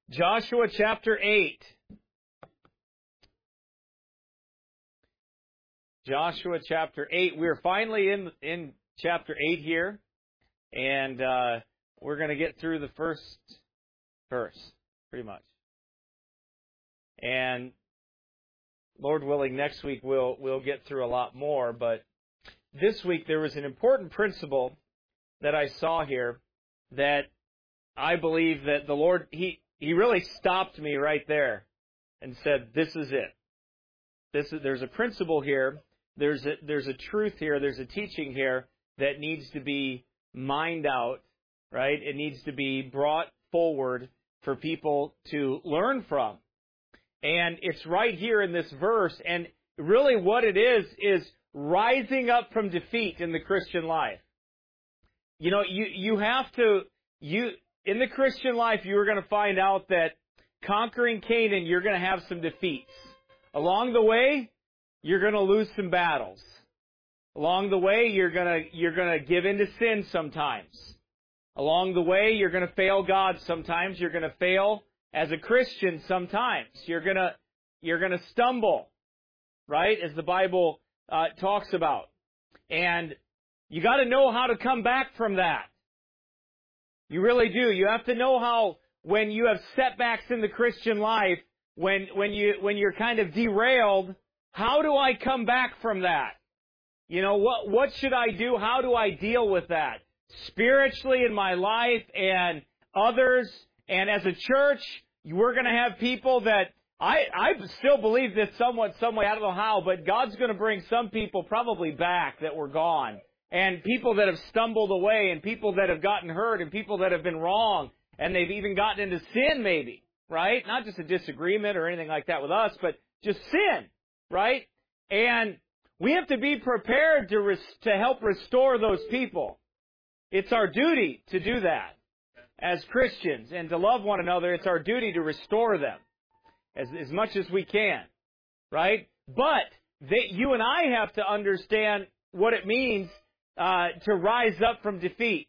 Joshua chapter 8. Joshua chapter 8. We're finally in chapter 8 here. And we're going to get through the first verse, pretty much. And Lord willing, next week we'll get through a lot more. But this week there was an important principle that I saw here that I believe that the Lord, He really stopped me right there and said, this is it. There's a principle here. There's a truth here. There's a teaching here that needs to be mined out, right? It needs to be brought forward for people to learn from. And it's right here in this verse. And really what it is rising up from defeat in the Christian life. You know, you have to, in the Christian life, you're going to find out that conquering Canaan, you're going to have some defeats. Along the way, you're going to lose some battles. Along the way, you're going to give into sin sometimes. Along the way, you're going to fail God sometimes. You're going to fail as a Christian sometimes. You're going to stumble, right? As the Bible talks about. And you got to know how to come back from that. You really do. You have to know how, when you have setbacks in the Christian life, when you're kind of derailed, how do I come back from that? You know, what should I do? How do I deal with that? Spiritually in my life and others, and as a church, we're going to have people that I still believe this some way, I don't know how, but God's going to bring some people probably back that were gone. And people that have stumbled away, and people that have gotten hurt, and people that have been wrong, and they've even gotten into sin maybe, right? Not just a disagreement or anything like that with us, but just sin, right? And we have to be prepared to help restore those people. It's our duty to do that as Christians, and to love one another. It's our duty to restore them as much as we can, right? But you and I have to understand what it means to rise up from defeat.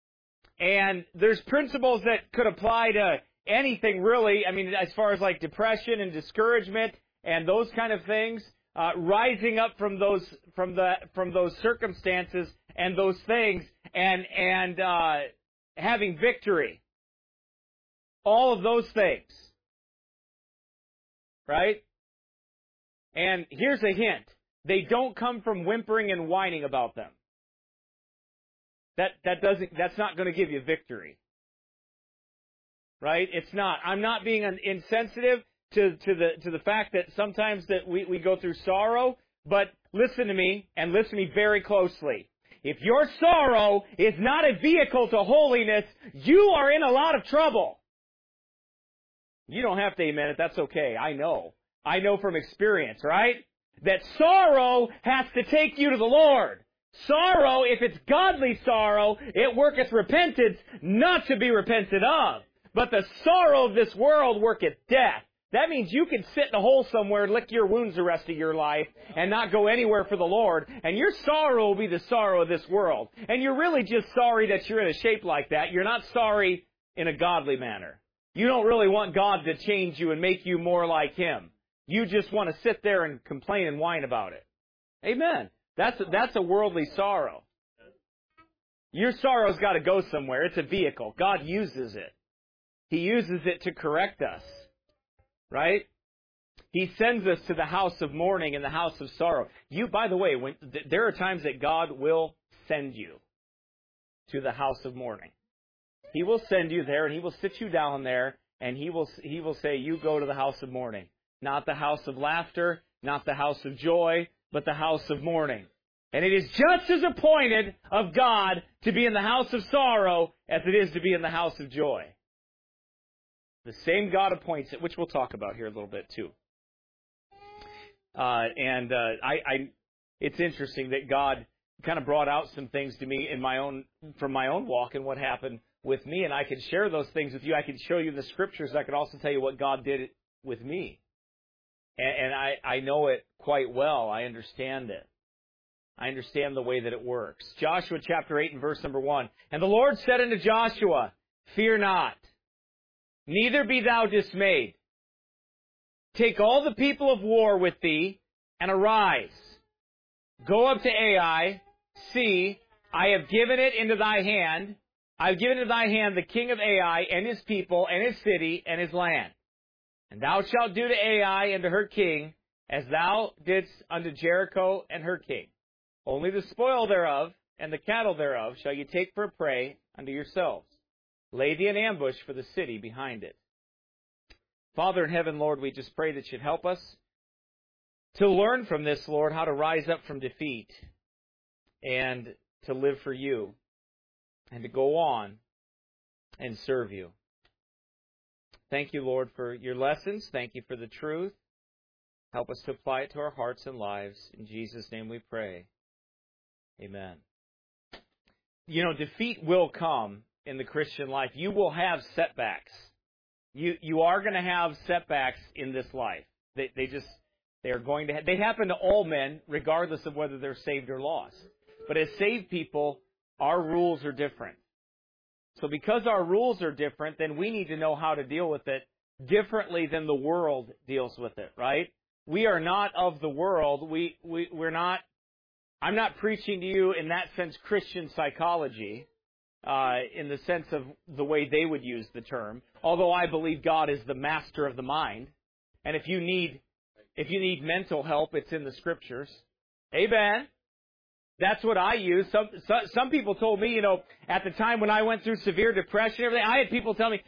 And there's principles that could apply to anything really. I mean, as far as like depression and discouragement and those kind of things, rising up from those circumstances and those things, and having victory. All of those things, right? And here's a hint: they don't come from whimpering and whining about them. That's not going to give you victory. Right? It's not. I'm not being insensitive to the fact that sometimes that we go through sorrow, but listen to me, and listen to me very closely. If your sorrow is not a vehicle to holiness, you are in a lot of trouble. You don't have to amen it. That's okay. I know from experience, right? That sorrow has to take you to the Lord. Sorrow, if it's godly sorrow, it worketh repentance, not to be repented of. But the sorrow of this world worketh death. That means you can sit in a hole somewhere and lick your wounds the rest of your life and not go anywhere for the Lord. And your sorrow will be the sorrow of this world. And you're really just sorry that you're in a shape like that. You're not sorry in a godly manner. You don't really want God to change you and make you more like Him. You just want to sit there and complain and whine about it. Amen. That's a worldly sorrow. Your sorrow's got to go somewhere. It's a vehicle. God uses it. He uses it to correct us. Right? He sends us to the house of mourning and the house of sorrow. By the way, there are times that God will send you to the house of mourning. He will send you there, and He will sit you down there, and He will say, you go to the house of mourning. Not the house of laughter, not the house of joy, but the house of mourning. And it is just as appointed of God to be in the house of sorrow as it is to be in the house of joy. The same God appoints it, which we'll talk about here a little bit too. It's interesting that God kind of brought out some things to me from my own walk and what happened with me, and I could share those things with you. I could show you the scriptures. I could also tell you what God did with me. And I know it quite well. I understand it. I understand the way that it works. Joshua chapter 8 and verse number 1. And the Lord said unto Joshua, fear not, neither be thou dismayed. Take all the people of war with thee, and arise. Go up to Ai. See, I have given it into thy hand. I have given into thy hand the king of Ai, and his people, and his city, and his land. And thou shalt do to Ai and to her king, as thou didst unto Jericho and her king. Only the spoil thereof, and the cattle thereof, shall ye take for a prey unto yourselves. Lay thee an ambush for the city behind it. Father in heaven, Lord, we just pray that you'd help us to learn from this, Lord, how to rise up from defeat and to live for you and to go on and serve you. Thank you, Lord, for your lessons. Thank you for the truth. Help us to apply it to our hearts and lives. In Jesus' name we pray. Amen. You know, defeat will come in the Christian life. You will have setbacks. You are going to have setbacks in this life. They are going to. They happen to all men, regardless of whether they're saved or lost. But as saved people, our rules are different. So because our rules are different, then we need to know how to deal with it differently than the world deals with it. Right? We are not of the world. We're not. I'm not preaching to you in that sense Christian psychology. In the sense of the way they would use the term, although I believe God is the master of the mind, and if you need mental help, it's in the Scriptures. Amen. That's what I use. Some people told me, you know, at the time when I went through severe depression and everything, I had people tell me,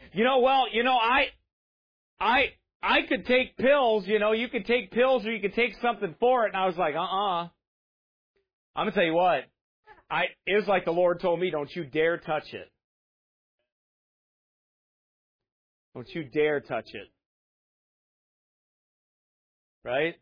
I could take pills. You know, you could take pills or you could take something for it, and I was like, I'm gonna tell you what. It was like the Lord told me, don't you dare touch it. Don't you dare touch it. Right?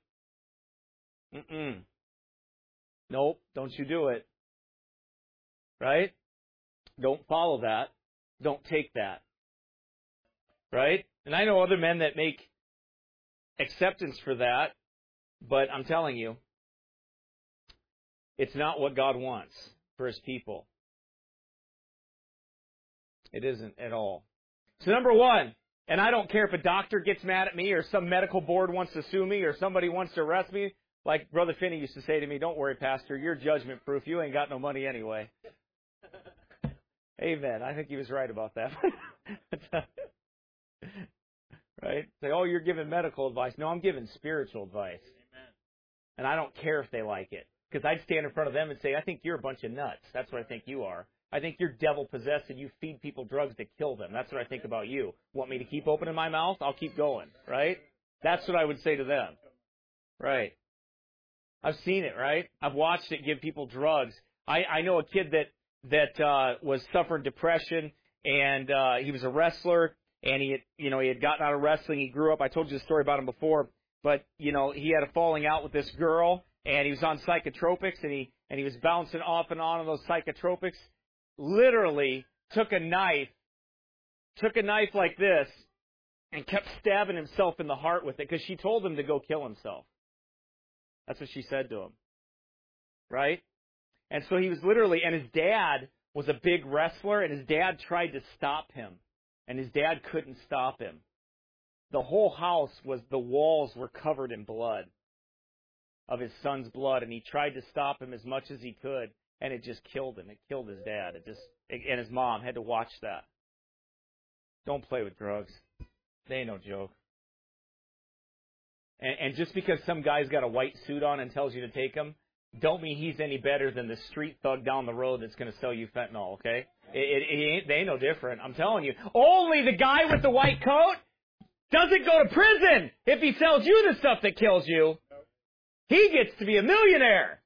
Nope, don't you do it. Right? Don't follow that. Don't take that. Right? And I know other men that make acceptance for that, but I'm telling you, it's not what God wants for His people. It isn't at all. So number one, and I don't care if a doctor gets mad at me or some medical board wants to sue me or somebody wants to arrest me. Like Brother Finney used to say to me, don't worry, Pastor, you're judgment proof. You ain't got no money anyway. Amen. I think he was right about that. Right? Say, oh, you're giving medical advice. No, I'm giving spiritual advice. Amen. And I don't care if they like it. Because I'd stand in front of them and say, I think you're a bunch of nuts. That's what I think you are. I think you're devil-possessed and you feed people drugs to kill them. That's what I think about you. Want me to keep opening my mouth? I'll keep going. Right? That's what I would say to them. Right. I've seen it, right? I've watched it give people drugs. I know a kid that was suffering depression, and he was a wrestler, and he had gotten out of wrestling. He grew up. I told you the story about him before, but he had a falling out with this girl. And he was on psychotropics, and he was bouncing off and on those psychotropics. Literally took a knife like this, and kept stabbing himself in the heart with it because she told him to go kill himself. That's what she said to him, right? And so he was literally, and his dad was a big wrestler, and his dad tried to stop him, and his dad couldn't stop him. The whole house the walls were covered in blood. Of his son's blood, and he tried to stop him as much as he could, and it just killed him. It killed his dad. And his mom had to watch that. Don't play with drugs. They ain't no joke. And just because some guy's got a white suit on and tells you to take them, don't mean he's any better than the street thug down the road that's going to sell you fentanyl, okay? They ain't no different. I'm telling you. Only the guy with the white coat doesn't go to prison if he sells you the stuff that kills you. He gets to be a millionaire.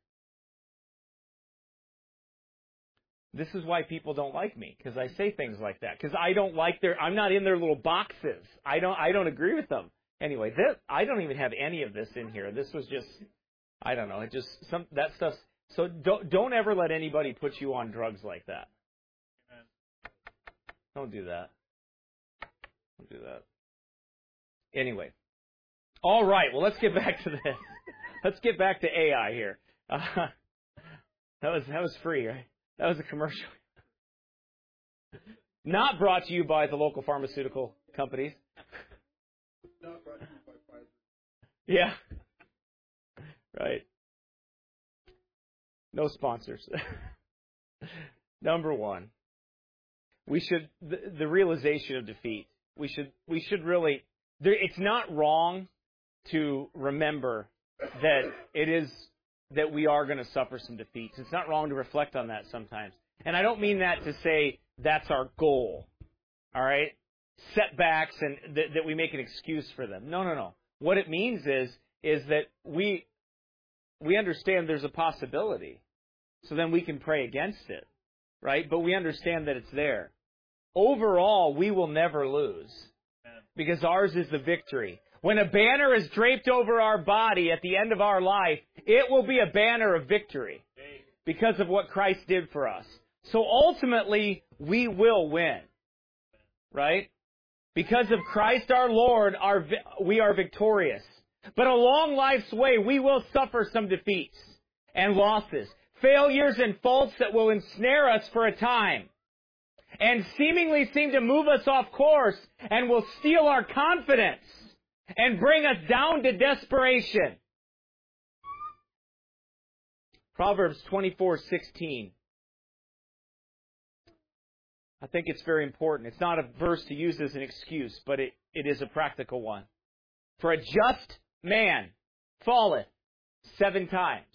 This is why people don't like me, because I say things like that. Because I'm not in their little boxes. I don't agree with them. Anyway, I don't even have any of this in here. This was just, I don't know. It just that stuff. So don't ever let anybody put you on drugs like that. Don't do that. Don't do that. Anyway, all right. Well, let's get back to this. Let's get back to AI here. That was free, right? That was a commercial. Not brought to you by the local pharmaceutical companies. Not brought to you by Pfizer. Yeah. Right. No sponsors. Number one, the realization of defeat. We should really, it's not wrong to remember that we are going to suffer some defeats. It's not wrong to reflect on that sometimes. And I don't mean that to say that's our goal. All right? Setbacks and that we make an excuse for them. No. What it means is that we understand there's a possibility. So then we can pray against it. Right? But we understand that it's there. Overall, we will never lose. Because ours is the victory. When a banner is draped over our body at the end of our life, it will be a banner of victory. Because of what Christ did for us. So ultimately, we will win. Right? Because of Christ our Lord, we are victorious. But along life's way, we will suffer some defeats and losses. Failures and faults that will ensnare us for a time. And seemingly seem to move us off course and will steal our confidence and bring us down to desperation. Proverbs 24:16. I think it's very important. It's not a verse to use as an excuse, but it is a practical one. For a just man falleth 7 times,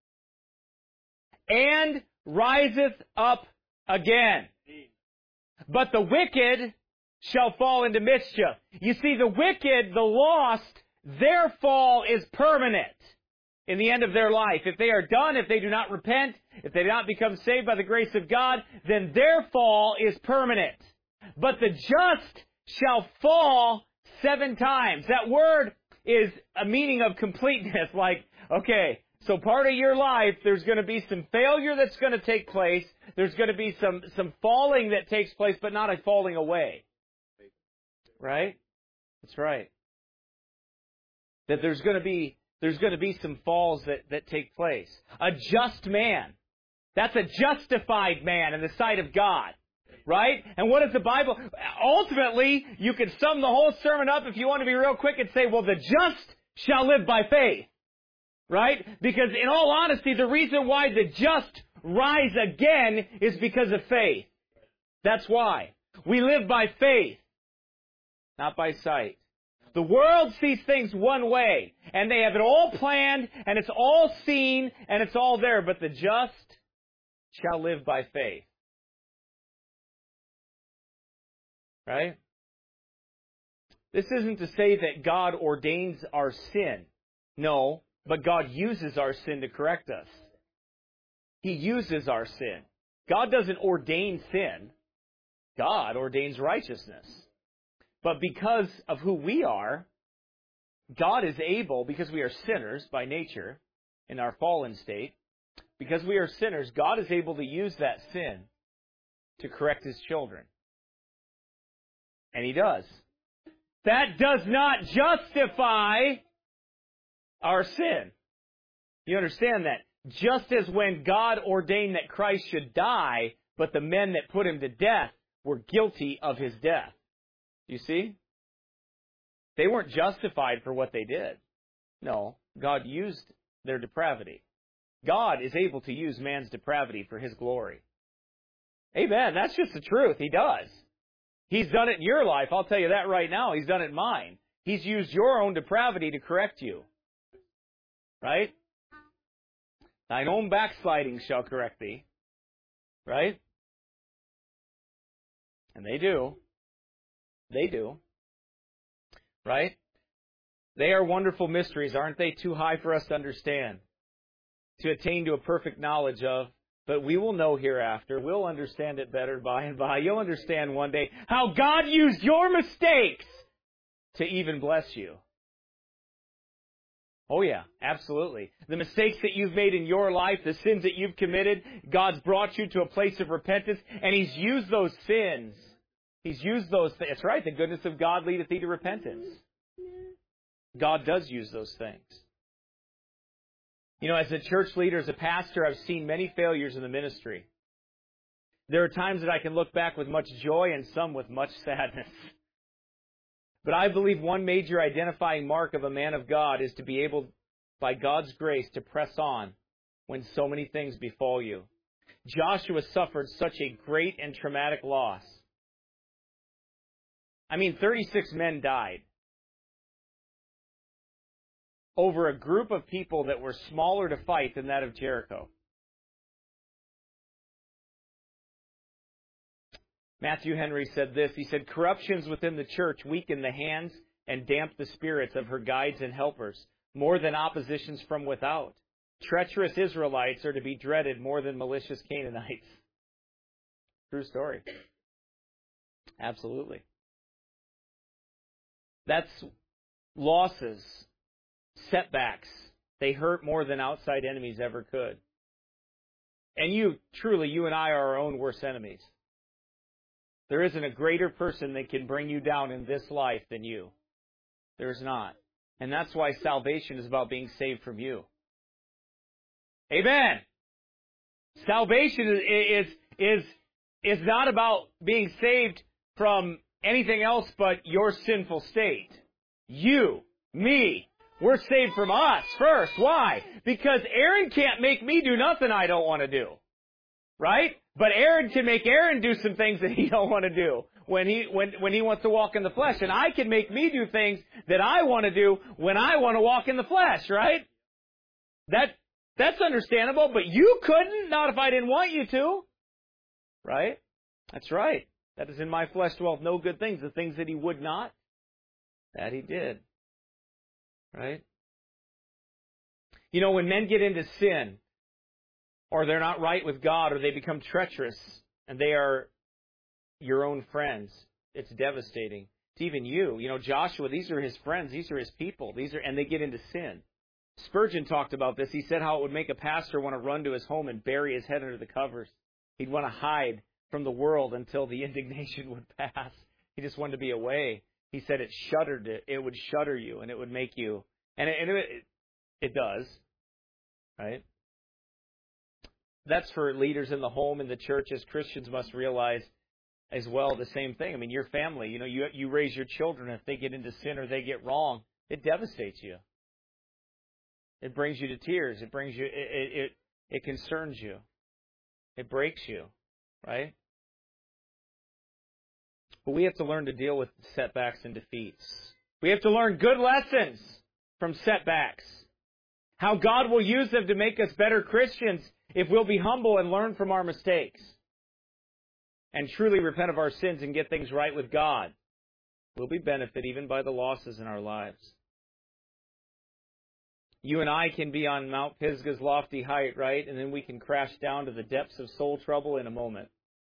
and riseth up again. But the wicked shall fall into mischief. You see, the wicked, the lost, their fall is permanent in the end of their life. If they are done, if they do not repent, if they do not become saved by the grace of God, then their fall is permanent. But the just shall fall 7 times. That word is a meaning of completeness. Like, okay, so part of your life, there's going to be some failure that's going to take place. There's going to be some falling that takes place, but not a falling away. Right? That's right. That there's going to be some falls that take place. A just man. That's a justified man in the sight of God. Right? And what is the Bible? Ultimately, you could sum the whole sermon up if you want to be real quick and say, well, the just shall live by faith. Right? Because in all honesty, the reason why the just rise again is because of faith. That's why. We live by faith, not by sight. The world sees things one way, and they have it all planned, and it's all seen, and it's all there, but the just shall live by faith. Right? This isn't to say that God ordains our sin. No. But God uses our sin to correct us. He uses our sin. God doesn't ordain sin. God ordains righteousness. But because of who we are, God is able, because we are sinners by nature, in our fallen state, because we are sinners, God is able to use that sin to correct His children. And He does. That does not justify our sin. You understand that? Just as when God ordained that Christ should die, but the men that put Him to death were guilty of His death. You see? They weren't justified for what they did. No, God used their depravity. God is able to use man's depravity for His glory. Amen. That's just the truth. He does. He's done it in your life. I'll tell you that right now. He's done it in mine. He's used your own depravity to correct you. Right? Thine own backsliding shall correct thee. Right? And they do. They do. Right? They are wonderful mysteries, aren't they? Too high for us to understand. To attain to a perfect knowledge of. But we will know hereafter. We'll understand it better by and by. You'll understand one day how God used your mistakes to even bless you. Oh yeah, absolutely. The mistakes that you've made in your life, the sins that you've committed, God's brought you to a place of repentance, and He's used those sins. He's used those things. That's right, the goodness of God leadeth thee to repentance. God does use those things. You know, as a church leader, as a pastor, I've seen many failures in the ministry. There are times that I can look back with much joy and some with much sadness. But I believe one major identifying mark of a man of God is to be able, by God's grace, to press on when so many things befall you. Joshua suffered such a great and traumatic loss. 36 men died over a group of people that were smaller to fight than that of Jericho. Matthew Henry said this. He said, "Corruptions within the church weaken the hands and damp the spirits of her guides and helpers more than oppositions from without. Treacherous Israelites are to be dreaded more than malicious Canaanites." True story. Absolutely. That's losses, setbacks. They hurt more than outside enemies ever could. And you and I are our own worst enemies. There isn't a greater person that can bring you down in this life than you. There's not. And that's why salvation is about being saved from you. Amen. Salvation is not about being saved from anything else but your sinful state. You, me, we're saved from us first. Why? Because Aaron can't make me do nothing I don't want to do. Right? But Aaron can make Aaron do some things that he don't want to do when he wants to walk in the flesh. And I can make me do things that I want to do when I want to walk in the flesh, right? That's understandable, but you couldn't, not if I didn't want you to. Right? That's right. That is in my flesh dwelleth no good things. The things that he would not, that he did. Right? When men get into sin, or they're not right with God, or they become treacherous, and they are your own friends, it's devastating. It's even you. Joshua, these are his friends, these are his people, and they get into sin. Spurgeon talked about this. He said how it would make a pastor want to run to his home and bury his head under the covers. He'd want to hide from the world until the indignation would pass. He just wanted to be away. He said it would shudder you, and it would make you, and it does, right? That's for leaders in the home and the church. As Christians must realize as well the same thing. Your family, you raise your children. If they get into sin or they get wrong, it devastates you. It brings you to tears. It brings you. It concerns you. It breaks you, right? But we have to learn to deal with setbacks and defeats. We have to learn good lessons from setbacks. How God will use them to make us better Christians if we'll be humble and learn from our mistakes. And truly repent of our sins and get things right with God. We'll be benefited even by the losses in our lives. You and I can be on Mount Pisgah's lofty height, right? And then we can crash down to the depths of soul trouble in a moment.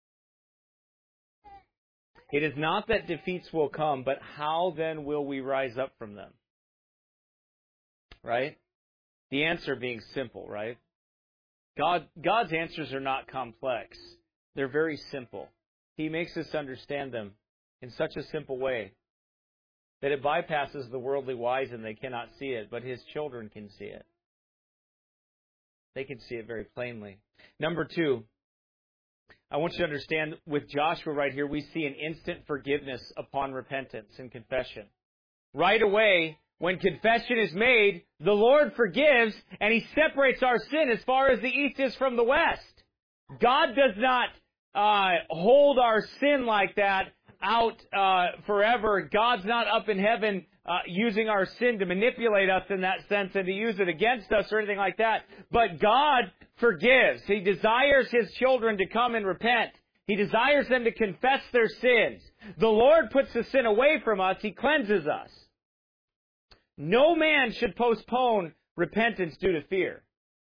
It is not that defeats will come, but how then will we rise up from them? Right? The answer being simple, right? God's answers are not complex. They're very simple. He makes us understand them in such a simple way that it bypasses the worldly wise and they cannot see it, but His children can see it. They can see it very plainly. Number 2, I want you to understand with Joshua right here, we see an instant forgiveness upon repentance and confession. Right away, when confession is made, the Lord forgives and He separates our sin as far as the east is from the west. God does not hold our sin like that out forever. God's not up in heaven using our sin to manipulate us in that sense and to use it against us or anything like that. But God forgives. He desires His children to come and repent. He desires them to confess their sins. The Lord puts the sin away from us. He cleanses us. No man should postpone repentance due to fear.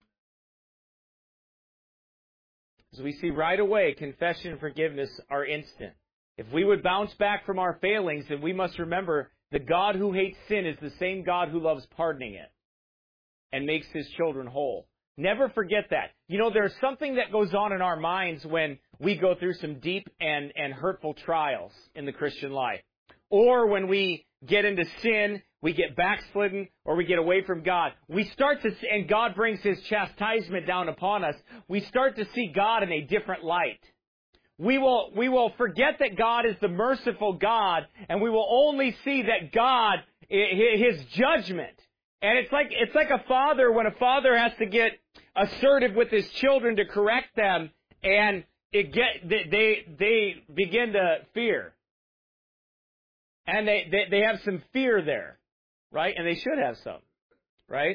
As we see right away, confession and forgiveness are instant. If we would bounce back from our failings, then we must remember the God who hates sin is the same God who loves pardoning it and makes His children whole. Never forget that. There's something that goes on in our minds when we go through some deep and hurtful trials in the Christian life. Or when we get into sin, we get backslidden, or we get away from God. We start to, and God brings His chastisement down upon us. We start to see God in a different light. we will forget that God is the merciful God, and we will only see that God, His judgment. And it's like a father, when a father has to get assertive with his children to correct them, and they begin to fear. And they have some fear there, right? And they should have some, right?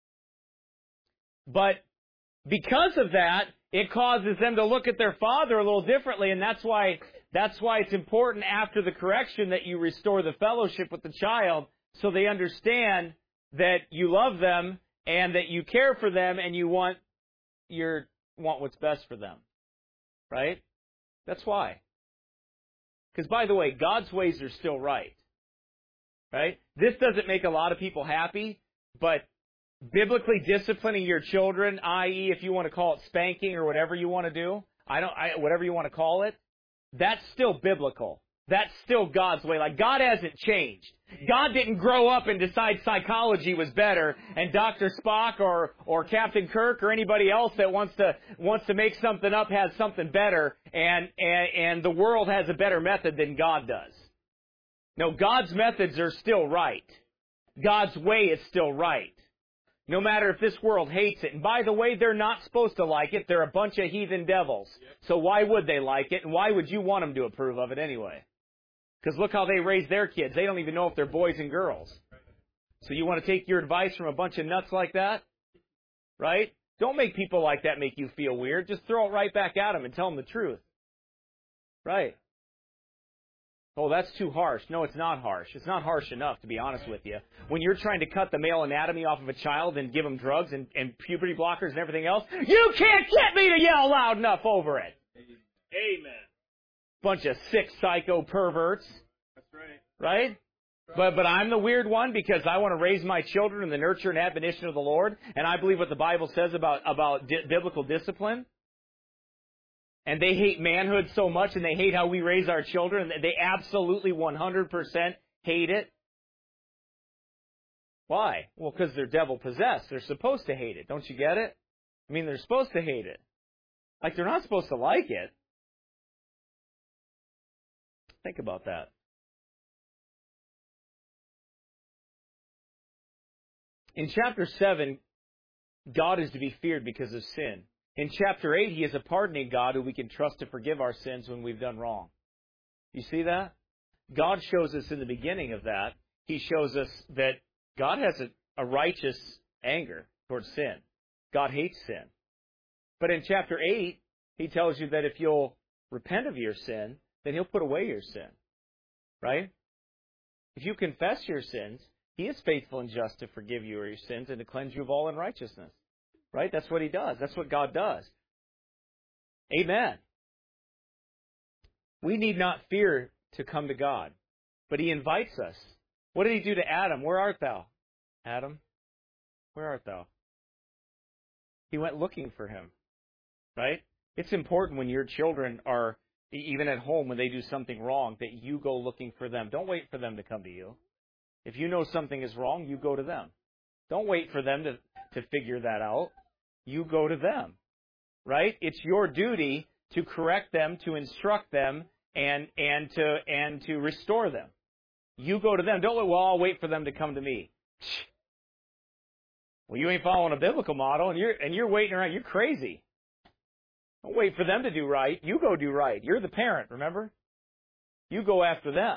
But because of that, it causes them to look at their father a little differently, and that's why it's important after the correction that you restore the fellowship with the child, so they understand that you love them and that you care for them and you want what's best for them, right? That's why. Because, by the way, God's ways are still right. Right? This doesn't make a lot of people happy, but biblically disciplining your children, i.e., if you want to call it spanking or whatever you want to do, whatever you want to call it, that's still biblical. That's still God's way. Like, God hasn't changed. God didn't grow up and decide psychology was better, and Dr. Spock or Captain Kirk or anybody else that wants to make something up has something better, and the world has a better method than God does. No, God's methods are still right. God's way is still right. No matter if this world hates it. And by the way, they're not supposed to like it. They're a bunch of heathen devils. So why would they like it? And why would you want them to approve of it anyway? Because look how they raise their kids. They don't even know if they're boys and girls. So you want to take your advice from a bunch of nuts like that? Right? Don't make people like that make you feel weird. Just throw it right back at them and tell them the truth. Right? Oh, that's too harsh. No, it's not harsh. It's not harsh enough, to be honest with you. When you're trying to cut the male anatomy off of a child and give them drugs and puberty blockers and everything else, you can't get me to yell loud enough over it. Amen. Bunch of sick psycho perverts. That's right. Right? But I'm the weird one because I want to raise my children in the nurture and admonition of the Lord, and I believe what the Bible says about biblical discipline. And they hate manhood so much, and they hate how we raise our children. They absolutely 100% hate it. Why? Well, because they're devil-possessed. They're supposed to hate it. Don't you get it? I mean, they're supposed to hate it. Like, they're not supposed to like it. Think about that. In chapter 7, God is to be feared because of sin. In chapter 8, He is a pardoning God who we can trust to forgive our sins when we've done wrong. You see that? God shows us in the beginning of that, He shows us that God has a righteous anger towards sin. God hates sin. But in chapter 8, He tells you that if you'll repent of your sin, then He'll put away your sin. Right? If you confess your sins, He is faithful and just to forgive you your sins and to cleanse you of all unrighteousness. Right? That's what He does. That's what God does. Amen. We need not fear to come to God, but He invites us. What did He do to Adam? Where art thou? Adam, where art thou? He went looking for him. Right? It's important when your children are, even at home, when they do something wrong, that you go looking for them. Don't wait for them to come to you. If you know something is wrong, you go to them. Don't wait for them to figure that out. You go to them, right? It's your duty to correct them, to instruct them, and to restore them. You go to them. Don't let, well, I'll wait for them to come to me. Well, you ain't following a biblical model, and you're waiting around. You're crazy. Don't wait for them to do right. You go do right. You're the parent, remember? You go after them.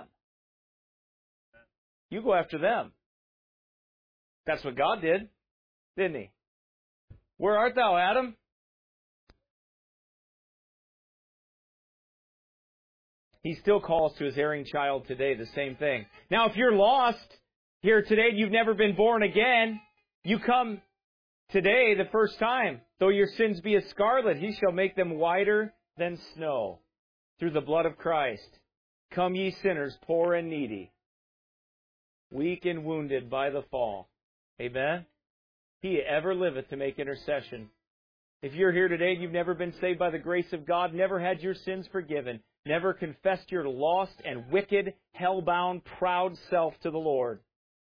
You go after them. That's what God did, didn't He? Where art thou, Adam? He still calls to His erring child today the same thing. Now, if you're lost here today and you've never been born again, you come today the first time. Though your sins be as scarlet, He shall make them whiter than snow. Through the blood of Christ. Come ye sinners, poor and needy, weak and wounded by the fall. Amen? He ever liveth to make intercession. If you're here today and you've never been saved by the grace of God, never had your sins forgiven, never confessed your lost and wicked, hell-bound, proud self to the Lord,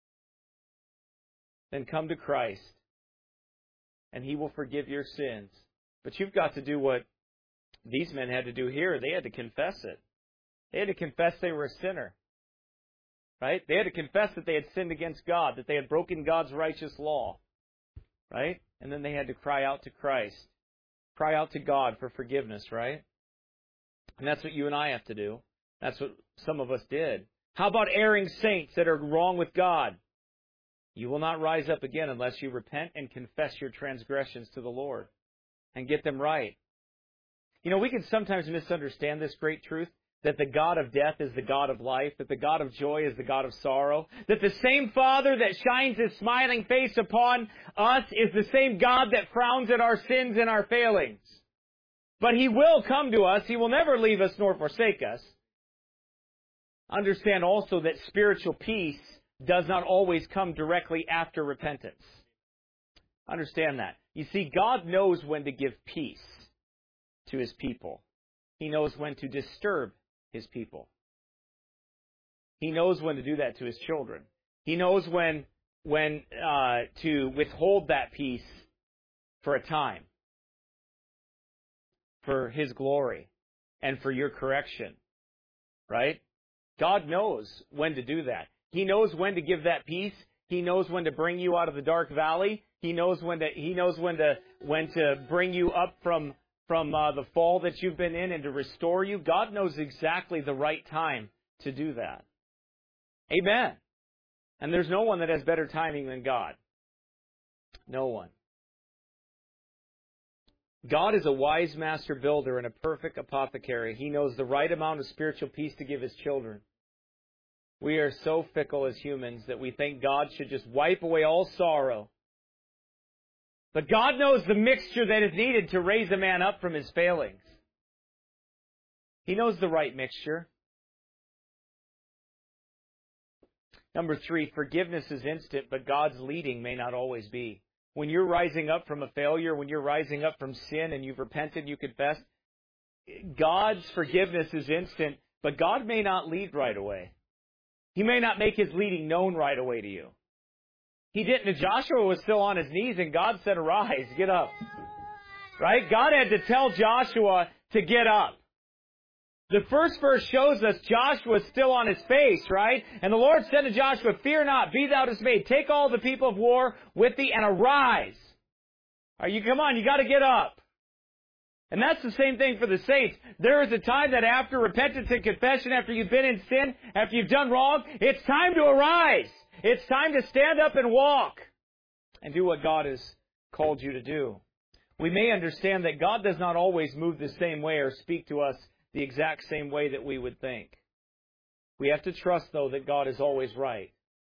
then come to Christ, and He will forgive your sins. But you've got to do what these men had to do here. They had to confess it. They had to confess they were a sinner. Right? They had to confess that they had sinned against God, that they had broken God's righteous law. Right? And then they had to cry out to Christ. Cry out to God for forgiveness, right? And that's what you and I have to do. That's what some of us did. How about erring saints that are wrong with God? You will not rise up again unless you repent and confess your transgressions to the Lord and get them right. You know, we can sometimes misunderstand this great truth, that the God of death is the God of life, that the God of joy is the God of sorrow, that the same Father that shines His smiling face upon us is the same God that frowns at our sins and our failings. But He will come to us. He will never leave us nor forsake us. Understand also that spiritual peace does not always come directly after repentance. Understand that. You see, God knows when to give peace to His people. He knows when to disturb His people. He knows when to do that to His children. He knows when to withhold that peace for a time, for His glory, and for your correction. Right? God knows when to do that. He knows when to give that peace. He knows when to bring you out of the dark valley. He knows when to bring you up from the fall that you've been in and to restore you. God knows exactly the right time to do that. Amen. And there's no one that has better timing than God. No one. God is a wise master builder and a perfect apothecary. He knows the right amount of spiritual peace to give His children. We are so fickle as humans that we think God should just wipe away all sorrow. But God knows the mixture that is needed to raise a man up from his failings. He knows the right mixture. Number 3, forgiveness is instant, but God's leading may not always be. When you're rising up from a failure, when you're rising up from sin and you've repented, you confess, God's forgiveness is instant, but God may not lead right away. He may not make His leading known right away to you. He didn't. Joshua was still on his knees and God said, arise, get up. Right? God had to tell Joshua to get up. The first verse shows us Joshua is still on his face, right? And the Lord said to Joshua, fear not, be thou dismayed. Take all the people of war with thee and arise. Come on, you got to get up. And that's the same thing for the saints. There is a time that after repentance and confession, after you've been in sin, after you've done wrong, it's time to arise. It's time to stand up and walk and do what God has called you to do. We may understand that God does not always move the same way or speak to us the exact same way that we would think. We have to trust, though, that God is always right.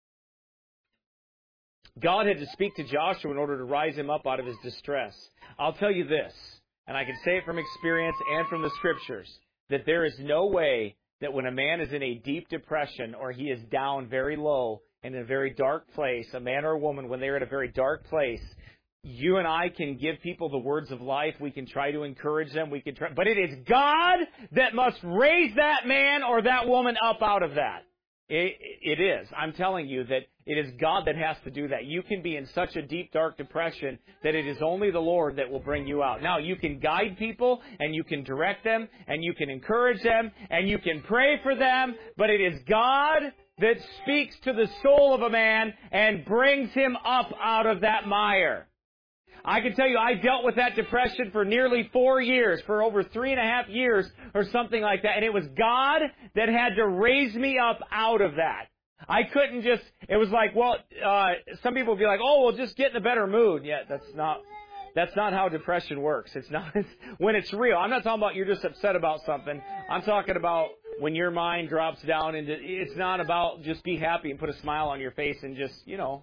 God had to speak to Joshua in order to rise him up out of his distress. I'll tell you this, and I can say it from experience and from the Scriptures, that there is no way that when a man is in a deep depression or he is down very low in a very dark place, a man or a woman, when they're in a very dark place, you and I can give people the words of life. We can try to encourage them. But it is God that must raise that man or that woman up out of that. It is. I'm telling you that it is God that has to do that. You can be in such a deep, dark depression that it is only the Lord that will bring you out. Now, you can guide people, and you can direct them, and you can encourage them, and you can pray for them, but it is God that speaks to the soul of a man and brings him up out of that mire. I can tell you, I dealt with that depression for nearly 4 years, for over 3.5 years or something like that. And it was God that had to raise me up out of that. I couldn't just, it was like, well, some people would be like, oh, well, just get in a better mood. Yeah, that's not how depression works. It's not, when it's real. I'm not talking about you're just upset about something. I'm talking about when your mind drops down into, it's not about just be happy and put a smile on your face and just,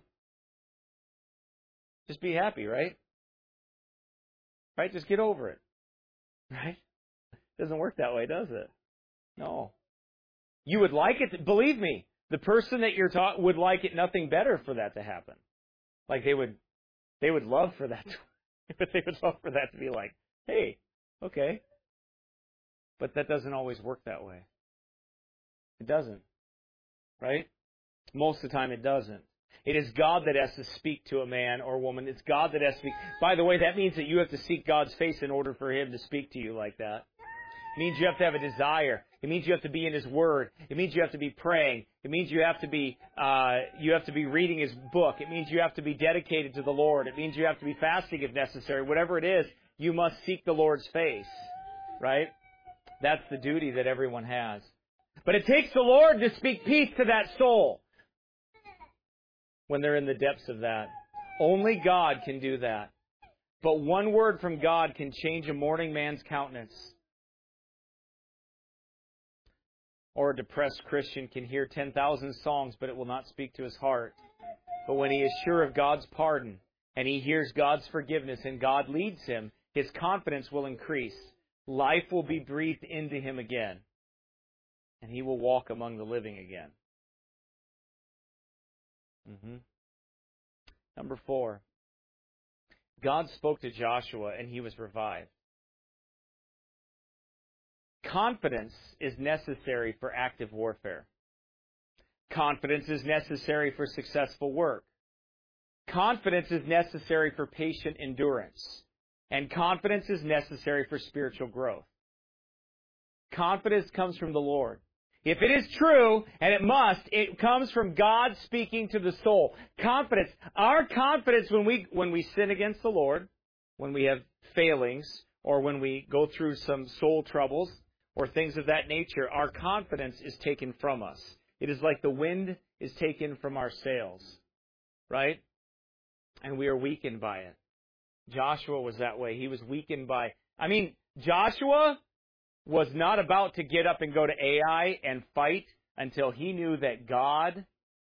just be happy, right? Right? Just get over it. Right? Doesn't work that way, does it? No. You would like it, believe me, the person that you're talking would like it nothing better for that to happen. Like they would love for that they would love for that to be like, hey, okay. But that doesn't always work that way. It doesn't. Right? Most of the time it doesn't. It is God that has to speak to a man or woman. It's God that has to speak. By the way, that means that you have to seek God's face in order for Him to speak to you like that. It means you have to have a desire. It means you have to be in His Word. It means you have to be praying. It means you have to be reading His book. It means you have to be dedicated to the Lord. It means you have to be fasting if necessary. Whatever it is, you must seek the Lord's face. Right? That's the duty that everyone has. But it takes the Lord to speak peace to that soul when they're in the depths of that. Only God can do that. But one word from God can change a mourning man's countenance. Or a depressed Christian can hear 10,000 songs, but it will not speak to his heart. But when he is sure of God's pardon, and he hears God's forgiveness, and God leads him, his confidence will increase. Life will be breathed into him again. And he will walk among the living again. Number 4. God spoke to Joshua and he was revived. Confidence is necessary for active warfare. Confidence is necessary for successful work. Confidence is necessary for patient endurance. And confidence is necessary for spiritual growth. Confidence comes from the Lord. If it is true, and it comes from God speaking to the soul. Confidence. Our confidence when we sin against the Lord, when we have failings, or when we go through some soul troubles, or things of that nature, our confidence is taken from us. It is like the wind is taken from our sails. Right? And we are weakened by it. Joshua was that way. He was weakened by... Joshua was not about to get up and go to Ai and fight until he knew that God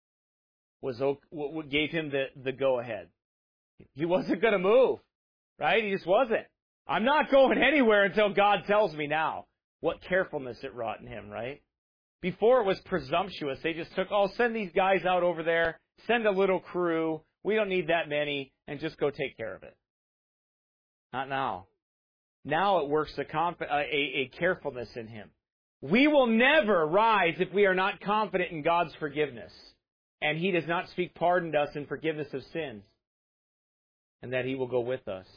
gave him the go-ahead. He wasn't going to move, right? He just wasn't. I'm not going anywhere until God tells me now. What carefulness it wrought in him, right? Before it was presumptuous. They just took, send these guys out over there, send a little crew, we don't need that many, and just go take care of it. Not now. Now it works a carefulness in him. We will never rise if we are not confident in God's forgiveness. And He does not speak pardon to us and forgiveness of sins. And that He will go with us.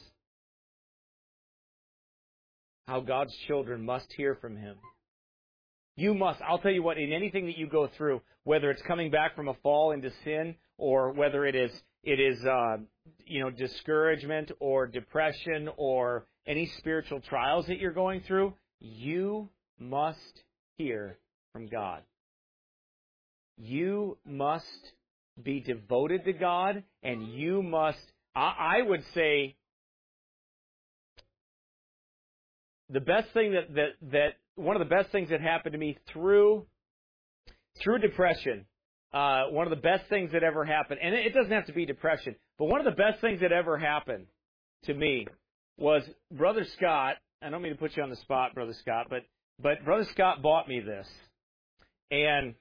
How God's children must hear from Him. You must. I'll tell you what, in anything that you go through, whether it's coming back from a fall into sin, or whether it is discouragement or depression or any spiritual trials that you're going through, you must hear from God. You must be devoted to God, and you must, I would say, the best thing that one of the best things that happened to me through depression, one of the best things that ever happened, and it doesn't have to be depression, but one of the best things that ever happened to me was Brother Scott. I don't mean to put you on the spot, Brother Scott, but Brother Scott bought me this. And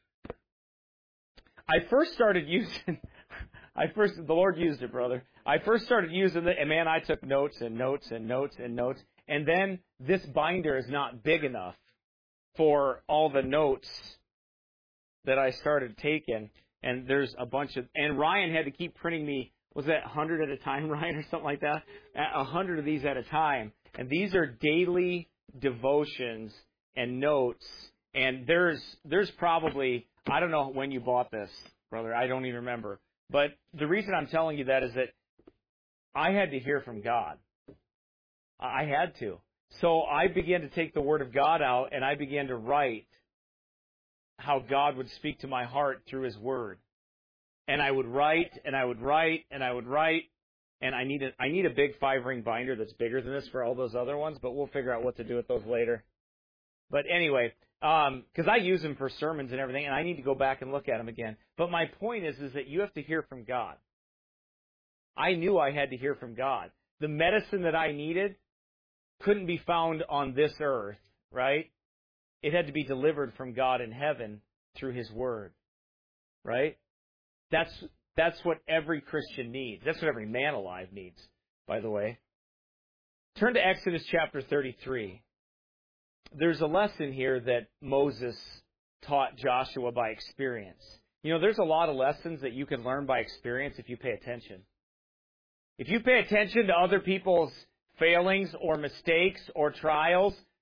I first started using, the Lord used it, brother. I first started using it, and man, I took notes and notes and notes and notes. And then this binder is not big enough for all the notes that I started taking. And there's a bunch of, and Ryan had to keep printing me, was that 100 at a time, Ryan, or something like that? 100 of these at a time. And these are daily devotions and notes. And there's probably, I don't know when you bought this, brother. I don't even remember. But the reason I'm telling you that is that I had to hear from God. I had to. So I began to take the Word of God out, and I began to write how God would speak to my heart through His Word. And I would write, and I would write, and I would write. And I need a big 5-ring binder that's bigger than this for all those other ones, but we'll figure out what to do with those later. But anyway, because I use them for sermons and everything, and I need to go back and look at them again. But my point is that you have to hear from God. I knew I had to hear from God. The medicine that I needed couldn't be found on this earth, right? It had to be delivered from God in heaven through His Word, right? That's what every Christian needs. That's what every man alive needs, by the way. Turn to Exodus chapter 33. There's a lesson here that Moses taught Joshua by experience. You know, there's a lot of lessons that you can learn by experience if you pay attention. If you pay attention to other people's failings or mistakes or trials,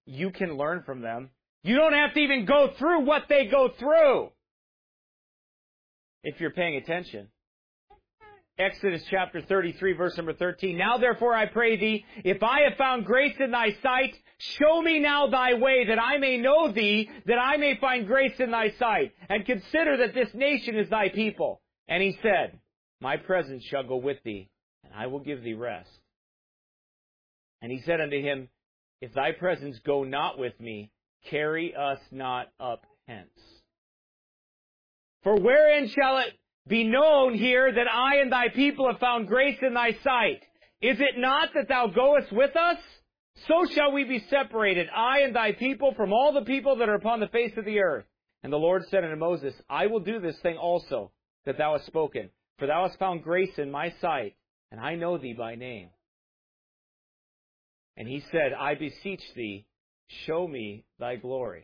you can learn from them. You don't have to even go through what they go through, if you're paying attention. Exodus chapter 33, verse number 13. Now therefore I pray thee, if I have found grace in thy sight, show me now thy way, that I may know thee, that I may find grace in thy sight, and consider that this nation is thy people. And he said, my presence shall go with thee, and I will give thee rest. And he said unto him, if thy presence go not with me, carry us not up hence. For wherein shall it be known here that I and thy people have found grace in thy sight? Is it not that thou goest with us? So shall we be separated, I and thy people, from all the people that are upon the face of the earth. And the Lord said unto Moses, I will do this thing also that thou hast spoken, for thou hast found grace in my sight, and I know thee by name. And he said, I beseech thee, show me thy glory.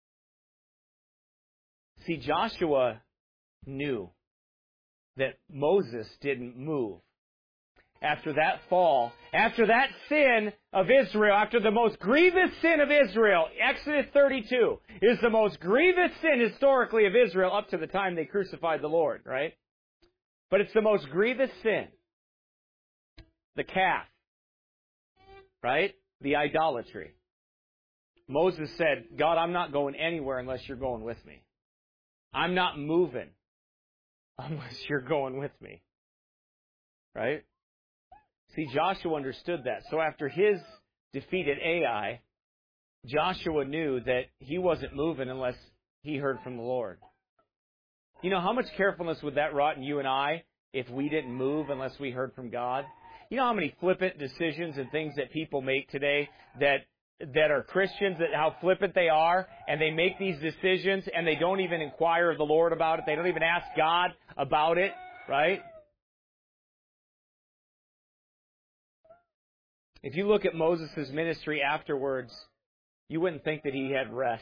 See, Joshua knew that Moses didn't move. After that fall, after that sin of Israel, after the most grievous sin of Israel, Exodus 32 is the most grievous sin historically of Israel up to the time they crucified the Lord, right? But it's the most grievous sin. The calf, right? The idolatry. Moses said, God, I'm not going anywhere unless you're going with me. I'm not moving unless you're going with me. Right? See, Joshua understood that. So after his defeat at Ai, Joshua knew that he wasn't moving unless he heard from the Lord. You know, how much carefulness would that wrought in you and I if we didn't move unless we heard from God? You know how many flippant decisions and things that people make today that are Christians, that how flippant they are, and they make these decisions and they don't even inquire of the Lord about it. They don't even ask God about it, right? If you look at Moses' ministry afterwards, you wouldn't think that he had rest.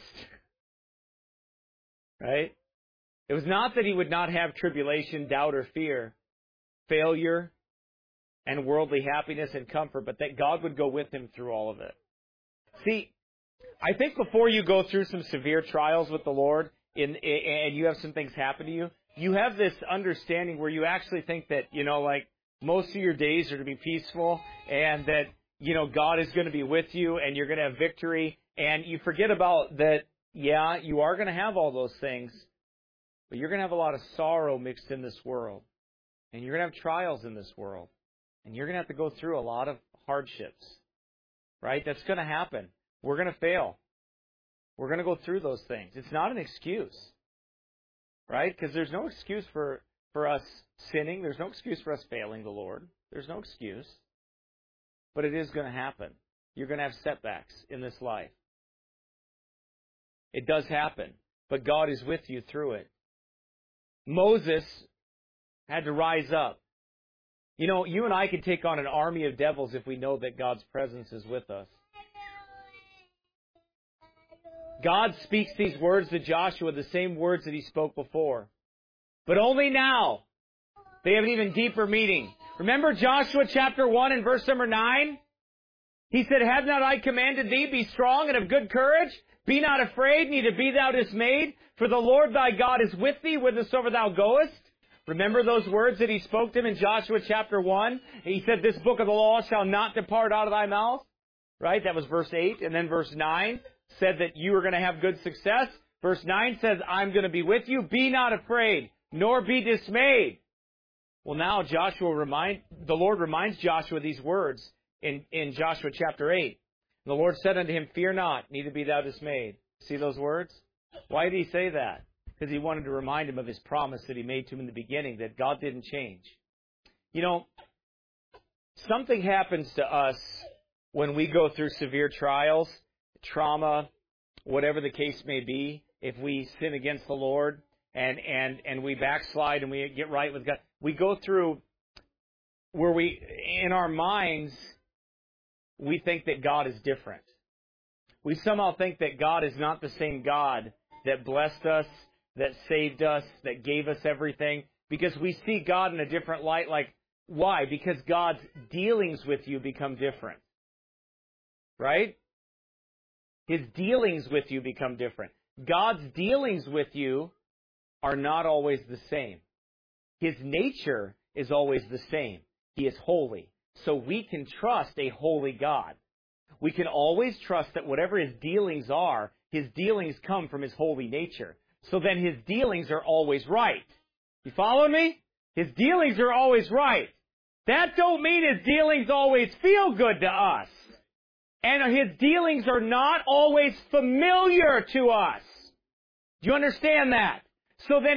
Right? It was not that he would not have tribulation, doubt, or fear, failure, and worldly happiness and comfort, but that God would go with him through all of it. See, I think before you go through some severe trials with the Lord and you have some things happen to you, you have this understanding where you actually think that, like most of your days are to be peaceful and that, God is going to be with you and you're going to have victory. And you forget about that, yeah, you are going to have all those things, but you're going to have a lot of sorrow mixed in this world. And you're going to have trials in this world. And you're going to have to go through a lot of hardships. Right? That's going to happen. We're going to fail. We're going to go through those things. It's not an excuse. Right? Because there's no excuse for us sinning. There's no excuse for us failing the Lord. There's no excuse. But it is going to happen. You're going to have setbacks in this life. It does happen. But God is with you through it. Moses had to rise up. You and I can take on an army of devils if we know that God's presence is with us. God speaks these words to Joshua, the same words that he spoke before. But only now. They have an even deeper meaning. Remember Joshua chapter 1 and verse number 9? He said, have not I commanded thee, be strong and of good courage? Be not afraid, neither be thou dismayed, for the Lord thy God is with thee whithersoever thou goest. Remember those words that he spoke to him in Joshua chapter 1? He said, this book of the law shall not depart out of thy mouth. Right? That was verse 8. And then verse 9 said that you are going to have good success. Verse 9 says, I'm going to be with you. Be not afraid, nor be dismayed. Well, now the Lord reminds Joshua these words in Joshua chapter 8. The Lord said unto him, fear not, neither be thou dismayed. See those words? Why did he say that? Because he wanted to remind him of his promise that he made to him in the beginning, that God didn't change. Something happens to us when we go through severe trials, trauma, whatever the case may be, if we sin against the Lord and we backslide and we get right with God. We go through where in our minds, we think that God is different. We somehow think that God is not the same God that blessed us, that saved us, that gave us everything, because we see God in a different light. Like, why? Because God's dealings with you become different. Right? His dealings with you become different. God's dealings with you are not always the same. His nature is always the same. He is holy. So we can trust a holy God. We can always trust that whatever His dealings are, His dealings come from His holy nature. So then His dealings are always right. You following me? His dealings are always right. That don't mean His dealings always feel good to us. And His dealings are not always familiar to us. Do you understand that? So then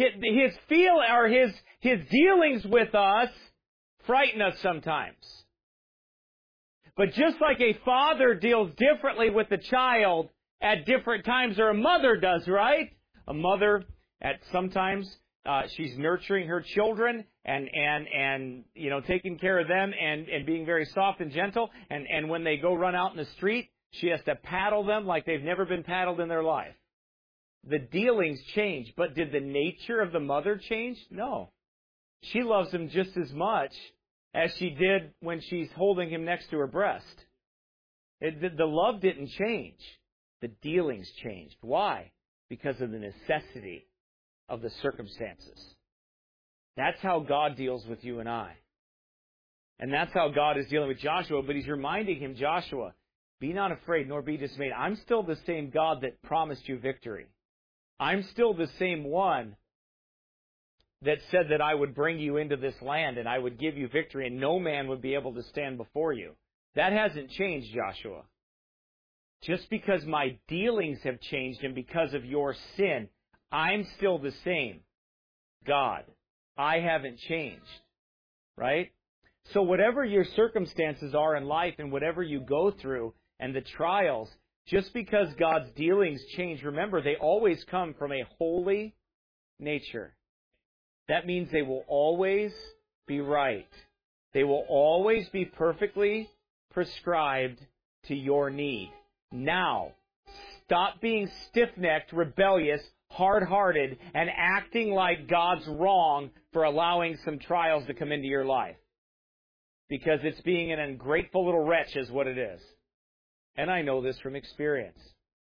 His dealings with us frighten us sometimes. But just like a father deals differently with a child at different times, or a mother does, right? A mother sometimes she's nurturing her children and taking care of them and being very soft and gentle. And when they go run out in the street, she has to paddle them like they've never been paddled in their life. The dealings change, but did the nature of the mother change? No. She loves him just as much as she did when she's holding him next to her breast. The love didn't change. The dealings changed. Why? Because of the necessity of the circumstances. That's how God deals with you and I. And that's how God is dealing with Joshua, but He's reminding him, Joshua, be not afraid nor be dismayed. I'm still the same God that promised you victory. I'm still the same one that said that I would bring you into this land and I would give you victory and no man would be able to stand before you. That hasn't changed, Joshua. Just because my dealings have changed and because of your sin, I'm still the same God. I haven't changed. Right? So whatever your circumstances are in life and whatever you go through and the trials, just because God's dealings change, remember, they always come from a holy nature. That means they will always be right. They will always be perfectly prescribed to your need. Now, stop being stiff-necked, rebellious, hard-hearted, and acting like God's wrong for allowing some trials to come into your life. Because it's being an ungrateful little wretch is what it is. And I know this from experience.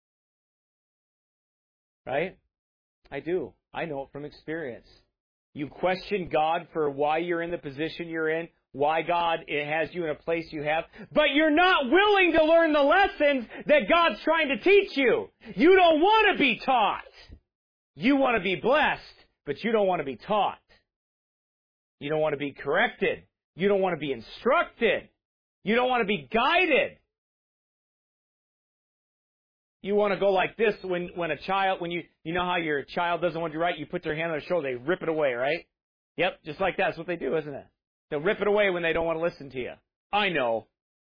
Right? I do. I know it from experience. You question God for why you're in the position you're in, why God has you in a place you have, but you're not willing to learn the lessons that God's trying to teach you. You don't want to be taught. You want to be blessed, but you don't want to be taught. You don't want to be corrected. You don't want to be instructed. You don't want to be guided. You want to go like this when a child, when you know how your child doesn't want you right, you put their hand on their shoulder, they rip it away, right? Yep, just like that. That's what they do, isn't it? They'll rip it away when they don't want to listen to you. I know.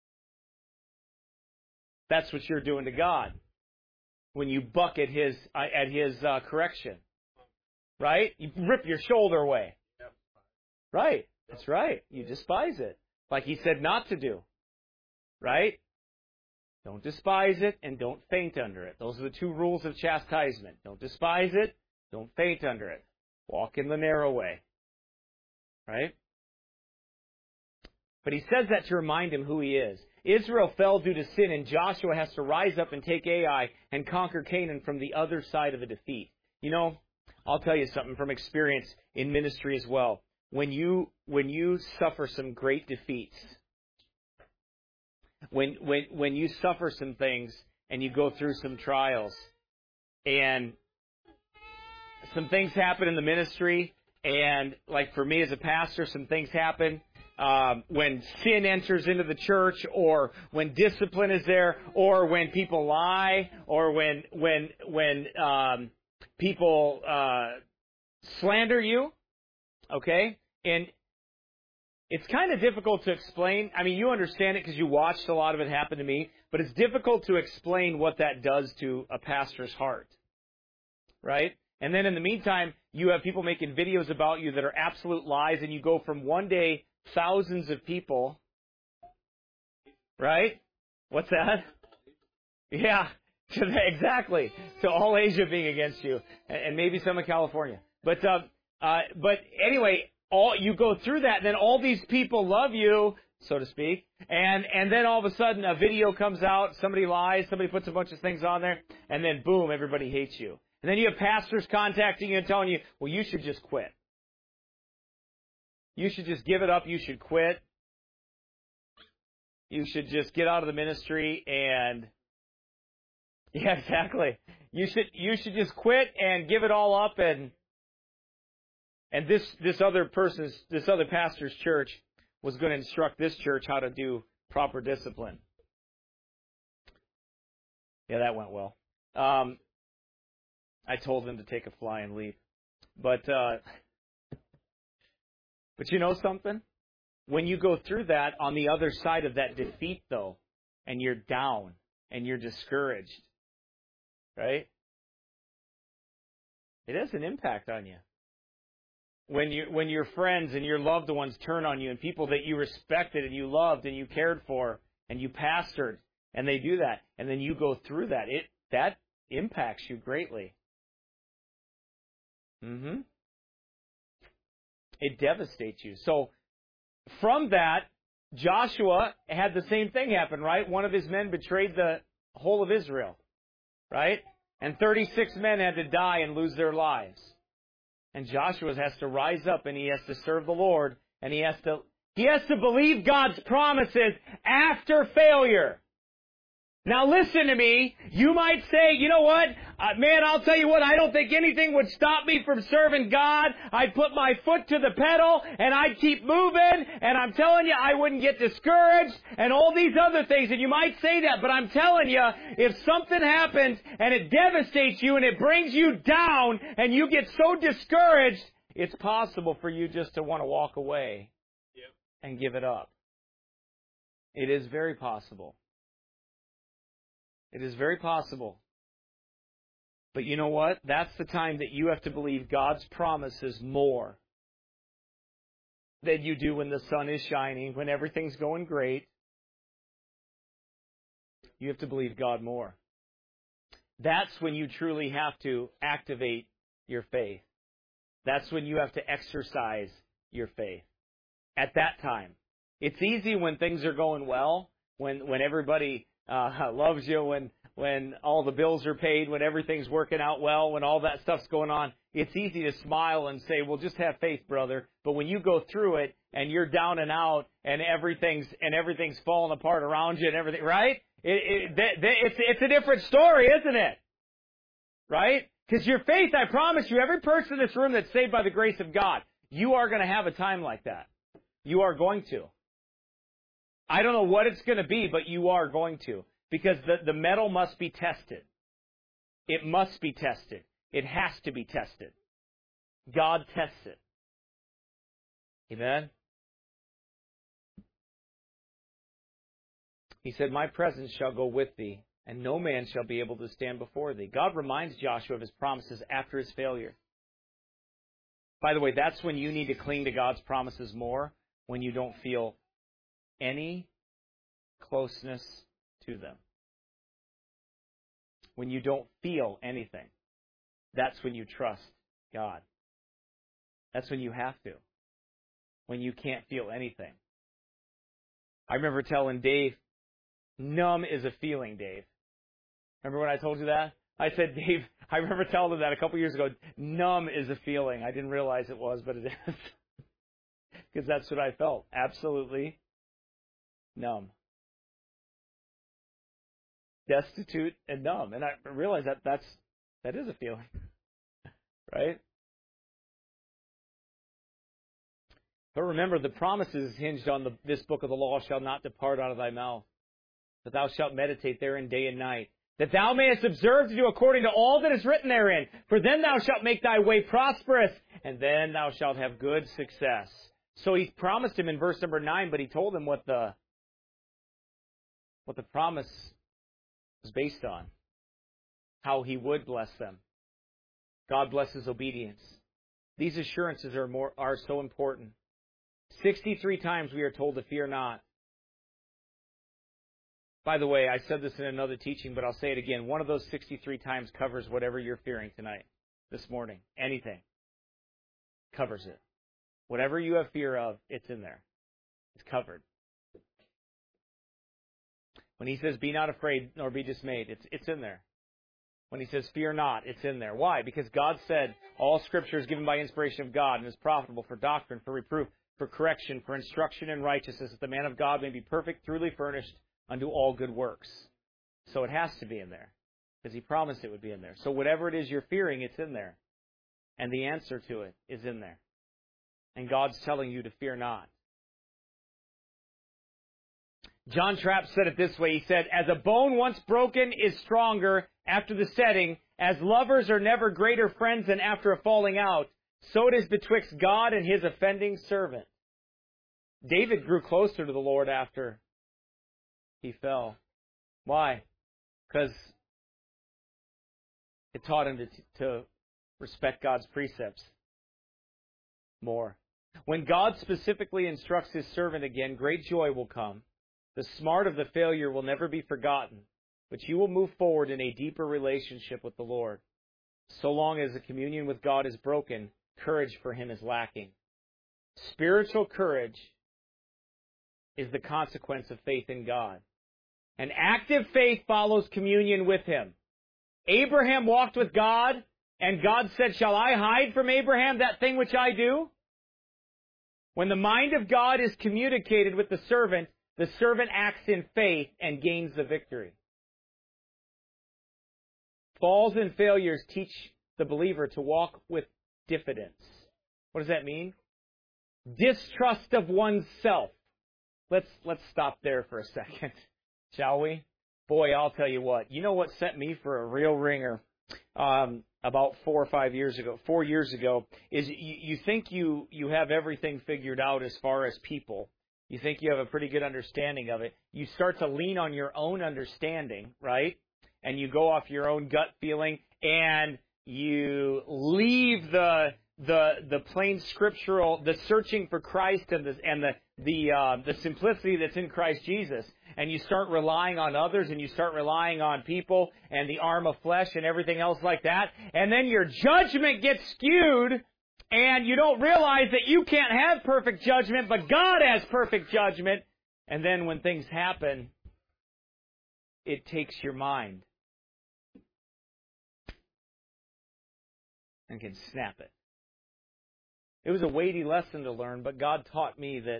That's what you're doing to God when you buck at His correction, right? You rip your shoulder away, right? That's right. You despise it, like He said not to do, right? Don't despise it and don't faint under it. Those are the two rules of chastisement. Don't despise it. Don't faint under it. Walk in the narrow way. Right? But He says that to remind him who He is. Israel fell due to sin, and Joshua has to rise up and take Ai and conquer Canaan from the other side of the defeat. You know, I'll tell you something from experience in ministry as well. When you suffer some great defeats, when you suffer some things and you go through some trials and some things happen in the ministry, and like for me as a pastor, some things happen when sin enters into the church, or when discipline is there, or when people lie, or when people slander you, okay? And it's kind of difficult to explain. I mean, you understand it because you watched a lot of it happen to me, but it's difficult to explain what that does to a pastor's heart, right? And then in the meantime, you have people making videos about you that are absolute lies, and you go from one day, thousands of people, right? What's that? Yeah, exactly. So all Asia being against you, and maybe some of California. But anyway, you go through that, and then all these people love you, so to speak. And then all of a sudden a video comes out, somebody lies, somebody puts a bunch of things on there, and then boom, everybody hates you. And then you have pastors contacting you and telling you, well, you should just quit. You should just give it up. You should quit. You should just get out of the ministry and, yeah, exactly. You should just quit and give it all up. And this other pastor's church was going to instruct this church how to do proper discipline. Yeah, that went well. I told them to take a flying leap. But you know something? When you go through that, on the other side of that defeat, though, and you're down and you're discouraged, right? It has an impact on you. When your friends and your loved ones turn on you, and people that you respected and you loved and you cared for and you pastored, and they do that, and then you go through that, that impacts you greatly. It devastates you. So from that, Joshua had the same thing happen, right? One of his men betrayed the whole of Israel, right? And 36 men had to die and lose their lives. And Joshua has to rise up and he has to serve the Lord, and he has to believe God's promises after failure. Now listen to me. You might say, you know what? Man, I'll tell you what, I don't think anything would stop me from serving God. I'd put my foot to the pedal and I'd keep moving, and I'm telling you, I wouldn't get discouraged and all these other things. And you might say that, but I'm telling you, if something happens and it devastates you and it brings you down and you get so discouraged, it's possible for you just to want to walk away and give it up. It is very possible. It is very possible. But you know what? That's the time that you have to believe God's promises more than you do when the sun is shining, when everything's going great. You have to believe God more. That's when you truly have to activate your faith. That's when you have to exercise your faith. At that time. It's easy when things are going well, when everybody loves you, when all the bills are paid, when everything's working out well, when all that stuff's going on. It's easy to smile and say, well, just have faith, brother. But when you go through it and you're down and out and everything's falling apart around you and everything, right? It's a different story, isn't it? Right? Because your faith, I promise you, every person in this room that's saved by the grace of God, you are going to have a time like that. You are going to. I don't know what it's going to be, but you are going to. Because the metal must be tested. It must be tested. It has to be tested. God tests it. Amen? He said, my presence shall go with thee, and no man shall be able to stand before thee. God reminds Joshua of his promises after his failure. By the way, that's when you need to cling to God's promises more, when you don't feel any closeness to them. When you don't feel anything, that's when you trust God. That's when you have to. When you can't feel anything. I remember telling Dave, numb is a feeling, Dave. Remember when I told you that? I said, Dave, I remember telling him that a couple years ago. Numb is a feeling. I didn't realize it was, but it is. Because that's what I felt. Absolutely numb. Destitute and numb. And I realized that is a feeling. Right? But remember, the promises hinged on this book of the law shall not depart out of thy mouth, that thou shalt meditate therein day and night, that thou mayest observe to do according to all that is written therein. For then thou shalt make thy way prosperous, and then thou shalt have good success. So he promised him in verse number 9, but he told him what the promise was based on. How he would bless them. God blesses obedience. These assurances are so important. 63 times we are told to fear not. By the way, I said this in another teaching, but I'll say it again. One of those 63 times covers whatever you're fearing tonight, this morning. Anything. Covers it. Whatever you have fear of, it's in there. It's covered. When he says, be not afraid nor be dismayed, it's in there. When he says, fear not, it's in there. Why? Because God said, all Scripture is given by inspiration of God and is profitable for doctrine, for reproof, for correction, for instruction in righteousness, that the man of God may be perfect, truly furnished unto all good works. So it has to be in there, because he promised it would be in there. So whatever it is you're fearing, it's in there. And the answer to it is in there. And God's telling you to fear not. John Trapp said it this way. He said, as a bone once broken is stronger after the setting, as lovers are never greater friends than after a falling out, so it is betwixt God and his offending servant. David grew closer to the Lord after he fell. Why? Because it taught him to respect God's precepts more. When God specifically instructs his servant again, great joy will come. The smart of the failure will never be forgotten, but you will move forward in a deeper relationship with the Lord. So long as the communion with God is broken, courage for him is lacking. Spiritual courage is the consequence of faith in God. An active faith follows communion with him. Abraham walked with God, and God said, shall I hide from Abraham that thing which I do? When the mind of God is communicated with the servant acts in faith and gains the victory. Falls and failures teach the believer to walk with diffidence. What does that mean? Distrust of oneself. Let's stop there for a second, shall we? Boy, I'll tell you what. You know what set me for a real ringer about 4 years ago, is you think you have everything figured out as far as people. You think you have a pretty good understanding of it. You start to lean on your own understanding, right? And you go off your own gut feeling, and you leave the plain scriptural, the searching for Christ and the simplicity that's in Christ Jesus, and you start relying on others, and you start relying on people and the arm of flesh and everything else like that, and then your judgment gets skewed. And you don't realize that you can't have perfect judgment, but God has perfect judgment. And then when things happen, it takes your mind and can snap it. It was a weighty lesson to learn, but God taught me that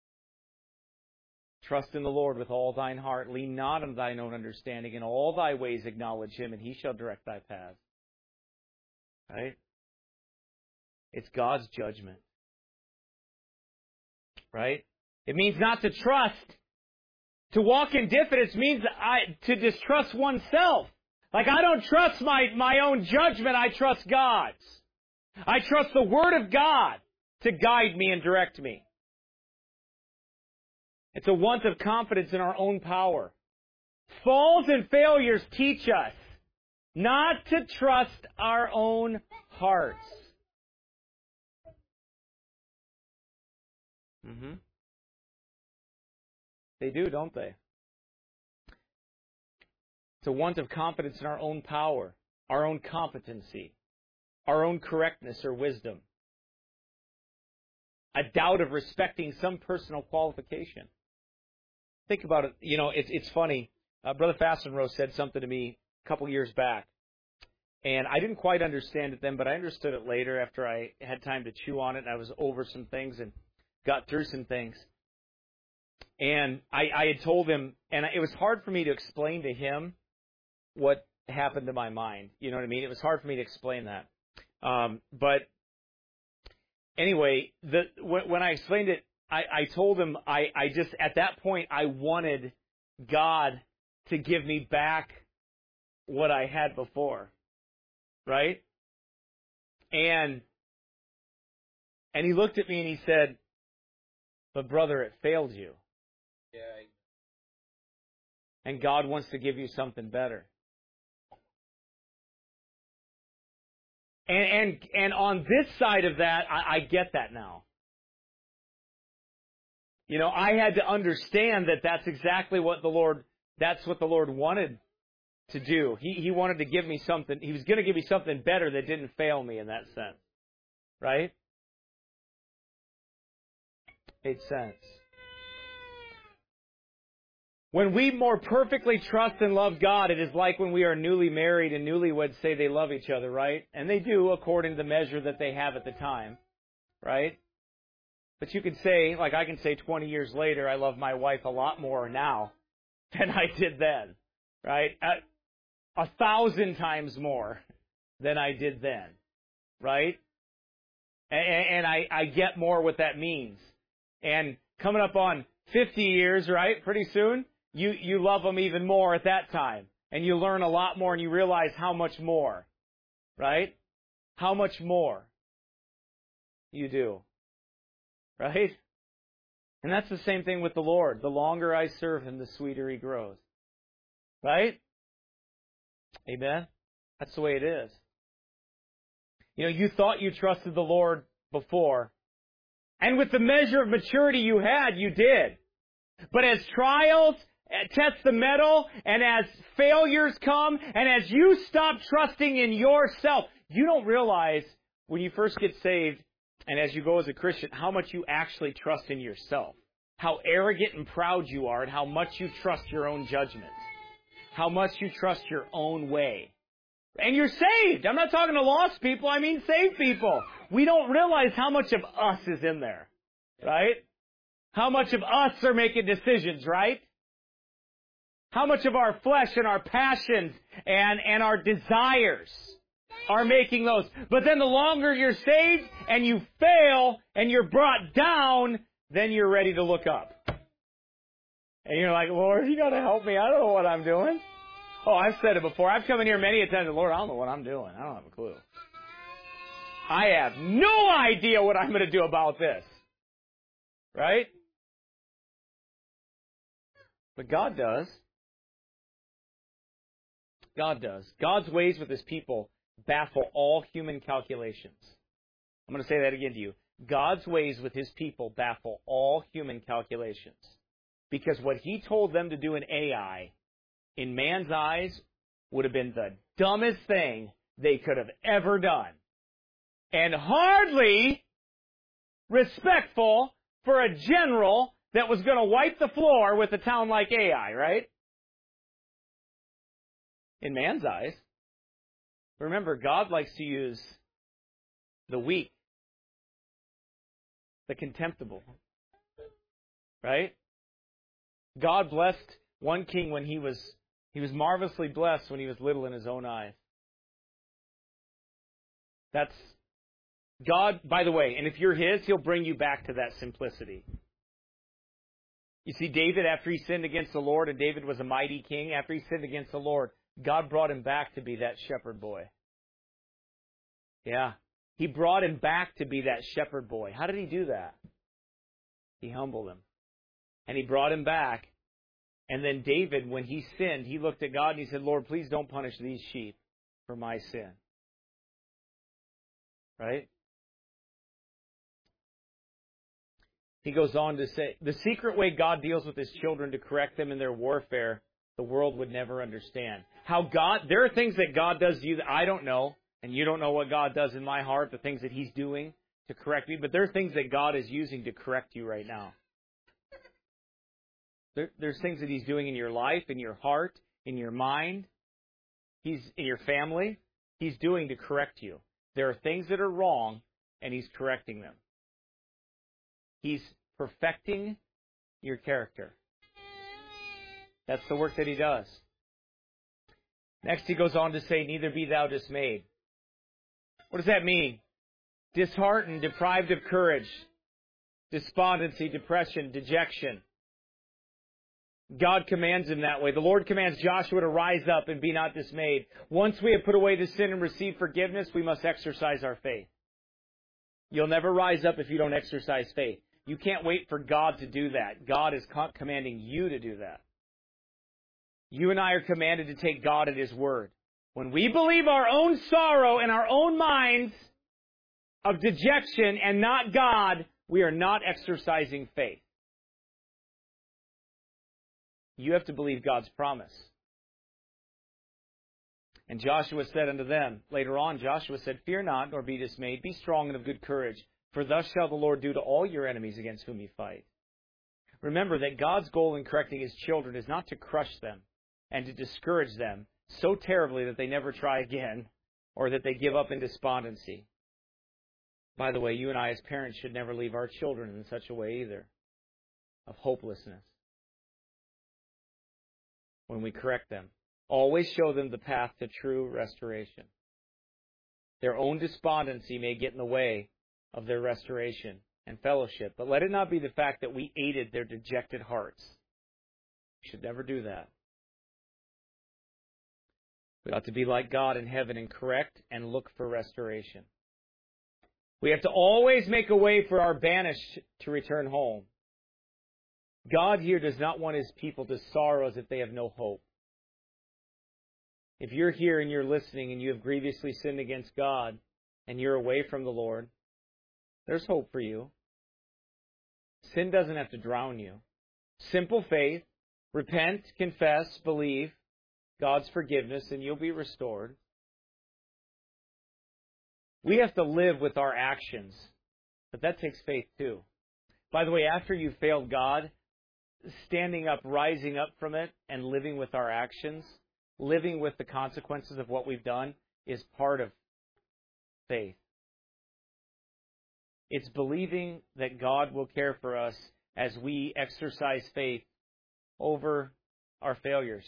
trust in the Lord with all thine heart, lean not on thine own understanding, in all thy ways acknowledge him, and he shall direct thy paths. Right? It's God's judgment. Right? It means not to trust. To walk in diffidence means to distrust oneself. Like, I don't trust my own judgment, I trust God's. I trust the Word of God to guide me and direct me. It's a want of confidence in our own power. Falls and failures teach us not to trust our own hearts. They do, don't they? It's a want of confidence in our own power, our own competency, our own correctness or wisdom. A doubt of respecting some personal qualification. Think about it. You know, it's funny. Brother Fastenrow said something to me a couple years back, and I didn't quite understand it then, but I understood it later after I had time to chew on it, and I was over some things and got through some things. And I had told him, and it was hard for me to explain to him what happened to my mind. You know what I mean? It was hard for me to explain that. But anyway, when I explained it, I told him I just, at that point, I wanted God to give me back what I had before. Right? And he looked at me and he said, but brother, it failed you. Yeah. And God wants to give you something better. And on this side of that, I get that now. You know, I had to understand that that's exactly what the Lord wanted to do. He wanted to give me something. He was going to give me something better that didn't fail me in that sense. Right? Made sense. When we more perfectly trust and love God, it is like when we are newly married and newlyweds say they love each other, right? And they do according to the measure that they have at the time, right? But you could say, like I can say 20 years later, I love my wife a lot more now than I did then, right? 1,000 times more than I did then, right? And I get more what that means. And coming up on 50 years, right, pretty soon, you love them even more at that time. And you learn a lot more and you realize how much more, right? How much more you do, right? And that's the same thing with the Lord. The longer I serve Him, the sweeter He grows, right? Amen? That's the way it is. You know, you thought you trusted the Lord before. And with the measure of maturity you had, you did. But as trials test the metal, and as failures come, and as you stop trusting in yourself, you don't realize when you first get saved, and as you go as a Christian, how much you actually trust in yourself. How arrogant and proud you are, and how much you trust your own judgment. How much you trust your own way. And you're saved. I'm not talking to lost people, I mean saved people. We don't realize how much of us is in there, right? How much of us are making decisions, right? How much of our flesh and our passions and our desires are making those. But then the longer you're saved and you fail and you're brought down, then you're ready to look up. And you're like, Lord, you got to help me. I don't know what I'm doing. Oh, I've said it before. I've come in here many a time. Lord, I don't know what I'm doing. I don't have a clue. I have no idea what I'm going to do about this. Right? But God does. God does. God's ways with His people baffle all human calculations. I'm going to say that again to you. God's ways with His people baffle all human calculations. Because what He told them to do in Ai, in man's eyes, would have been the dumbest thing they could have ever done. And hardly respectful for a general that was going to wipe the floor with a town like Ai, right? In man's eyes. Remember, God likes to use the weak, the contemptible, right? God blessed one king when he was marvelously blessed when he was little in his own eyes. That's God, by the way, and if you're His, He'll bring you back to that simplicity. You see, David, after he sinned against the Lord, and David was a mighty king, after he sinned against the Lord, God brought him back to be that shepherd boy. Yeah. He brought him back to be that shepherd boy. How did He do that? He humbled him. And He brought him back. And then David, when he sinned, he looked at God and he said, Lord, please don't punish these sheep for my sin. Right? He goes on to say, the secret way God deals with His children to correct them in their warfare, the world would never understand. There are things that God does to you that I don't know, and you don't know what God does in my heart, the things that He's doing to correct me, but there are things that God is using to correct you right now. There's things that He's doing in your life, in your heart, in your mind, He's in your family. He's doing to correct you. There are things that are wrong, and He's correcting them. He's perfecting your character. That's the work that He does. Next, He goes on to say, neither be thou dismayed. What does that mean? Disheartened, deprived of courage, despondency, depression, dejection. God commands him that way. The Lord commands Joshua to rise up and be not dismayed. Once we have put away the sin and received forgiveness, we must exercise our faith. You'll never rise up if you don't exercise faith. You can't wait for God to do that. God is commanding you to do that. You and I are commanded to take God at His word. When we believe our own sorrow and our own minds of dejection and not God, we are not exercising faith. You have to believe God's promise. And Joshua said unto them, later on, Joshua said, fear not, nor be dismayed. Be strong and of good courage, for thus shall the Lord do to all your enemies against whom you fight. Remember that God's goal in correcting His children is not to crush them and to discourage them so terribly that they never try again or that they give up in despondency. By the way, you and I as parents should never leave our children in such a way either, of hopelessness. When we correct them, always show them the path to true restoration. Their own despondency may get in the way of their restoration and fellowship, but let it not be the fact that we aided their dejected hearts. We should never do that. We ought to be like God in heaven and correct and look for restoration. We have to always make a way for our banished to return home. God here does not want His people to sorrow as if they have no hope. If you're here and you're listening and you have grievously sinned against God and you're away from the Lord, there's hope for you. Sin doesn't have to drown you. Simple faith, repent, confess, believe God's forgiveness, and you'll be restored. We have to live with our actions, but that takes faith too. By the way, after you've failed God, standing up, rising up from it, and living with our actions, living with the consequences of what we've done, is part of faith. It's believing that God will care for us as we exercise faith over our failures.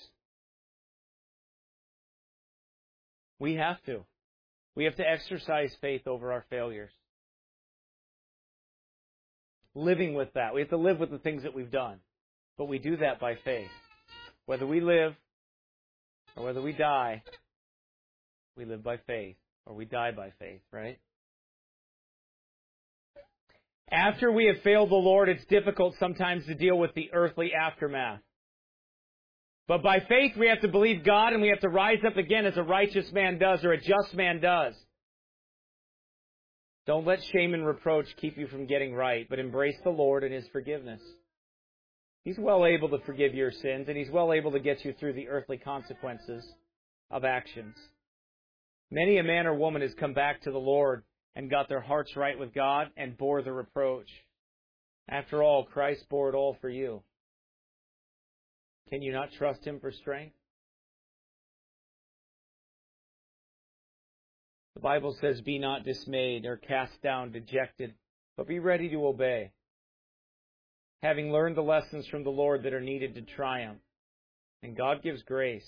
We have to. We have to exercise faith over our failures. Living with that. We have to live with the things that we've done. But we do that by faith. Whether we live or whether we die, we live by faith. Or we die by faith, right? After we have failed the Lord, it's difficult sometimes to deal with the earthly aftermath. But by faith, we have to believe God, and we have to rise up again as a righteous man does, or a just man does. Don't let shame and reproach keep you from getting right, but embrace the Lord and His forgiveness. He's well able to forgive your sins, and He's well able to get you through the earthly consequences of actions. Many a man or woman has come back to the Lord and got their hearts right with God and bore the reproach. After all, Christ bore it all for you. Can you not trust Him for strength? The Bible says, be not dismayed or cast down, dejected, but be ready to obey, having learned the lessons from the Lord that are needed to triumph. And God gives grace.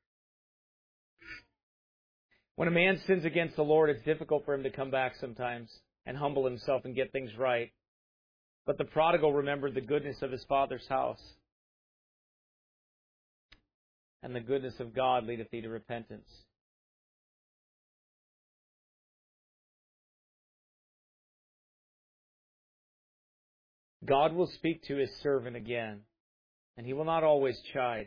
When a man sins against the Lord, it's difficult for him to come back sometimes and humble himself and get things right. But the prodigal remembered the goodness of his father's house. And the goodness of God leadeth thee to repentance. God will speak to His servant again, and He will not always chide.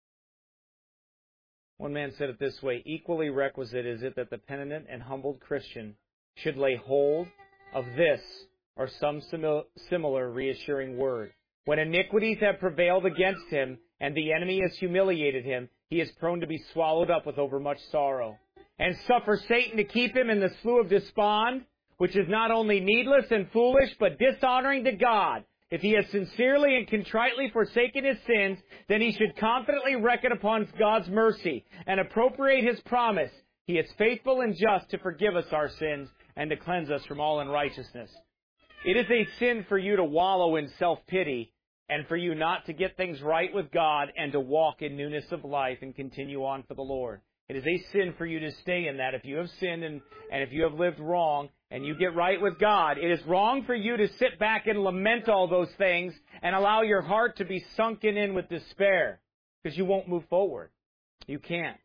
One man said it this way, equally requisite is it that the penitent and humbled Christian should lay hold of this or some similar reassuring word. When iniquities have prevailed against him and the enemy has humiliated him, he is prone to be swallowed up with overmuch sorrow. And suffer Satan to keep him in the slough of despond, which is not only needless and foolish, but dishonoring to God. If he has sincerely and contritely forsaken his sins, then he should confidently reckon upon God's mercy and appropriate His promise. He is faithful and just to forgive us our sins and to cleanse us from all unrighteousness. It is a sin for you to wallow in self-pity and for you not to get things right with God and to walk in newness of life and continue on for the Lord. It is a sin for you to stay in that. If you have sinned and if you have lived wrong and you get right with God, it is wrong for you to sit back and lament all those things and allow your heart to be sunken in with despair because you won't move forward. You can't.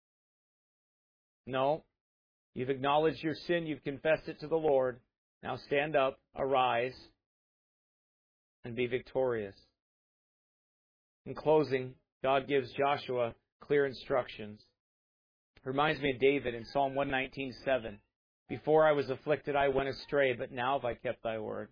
No. You've acknowledged your sin. You've confessed it to the Lord. Now stand up, arise, and be victorious. In closing, God gives Joshua clear instructions. It reminds me of David in Psalm 119:7. Before I was afflicted, I went astray, but now have I kept thy word.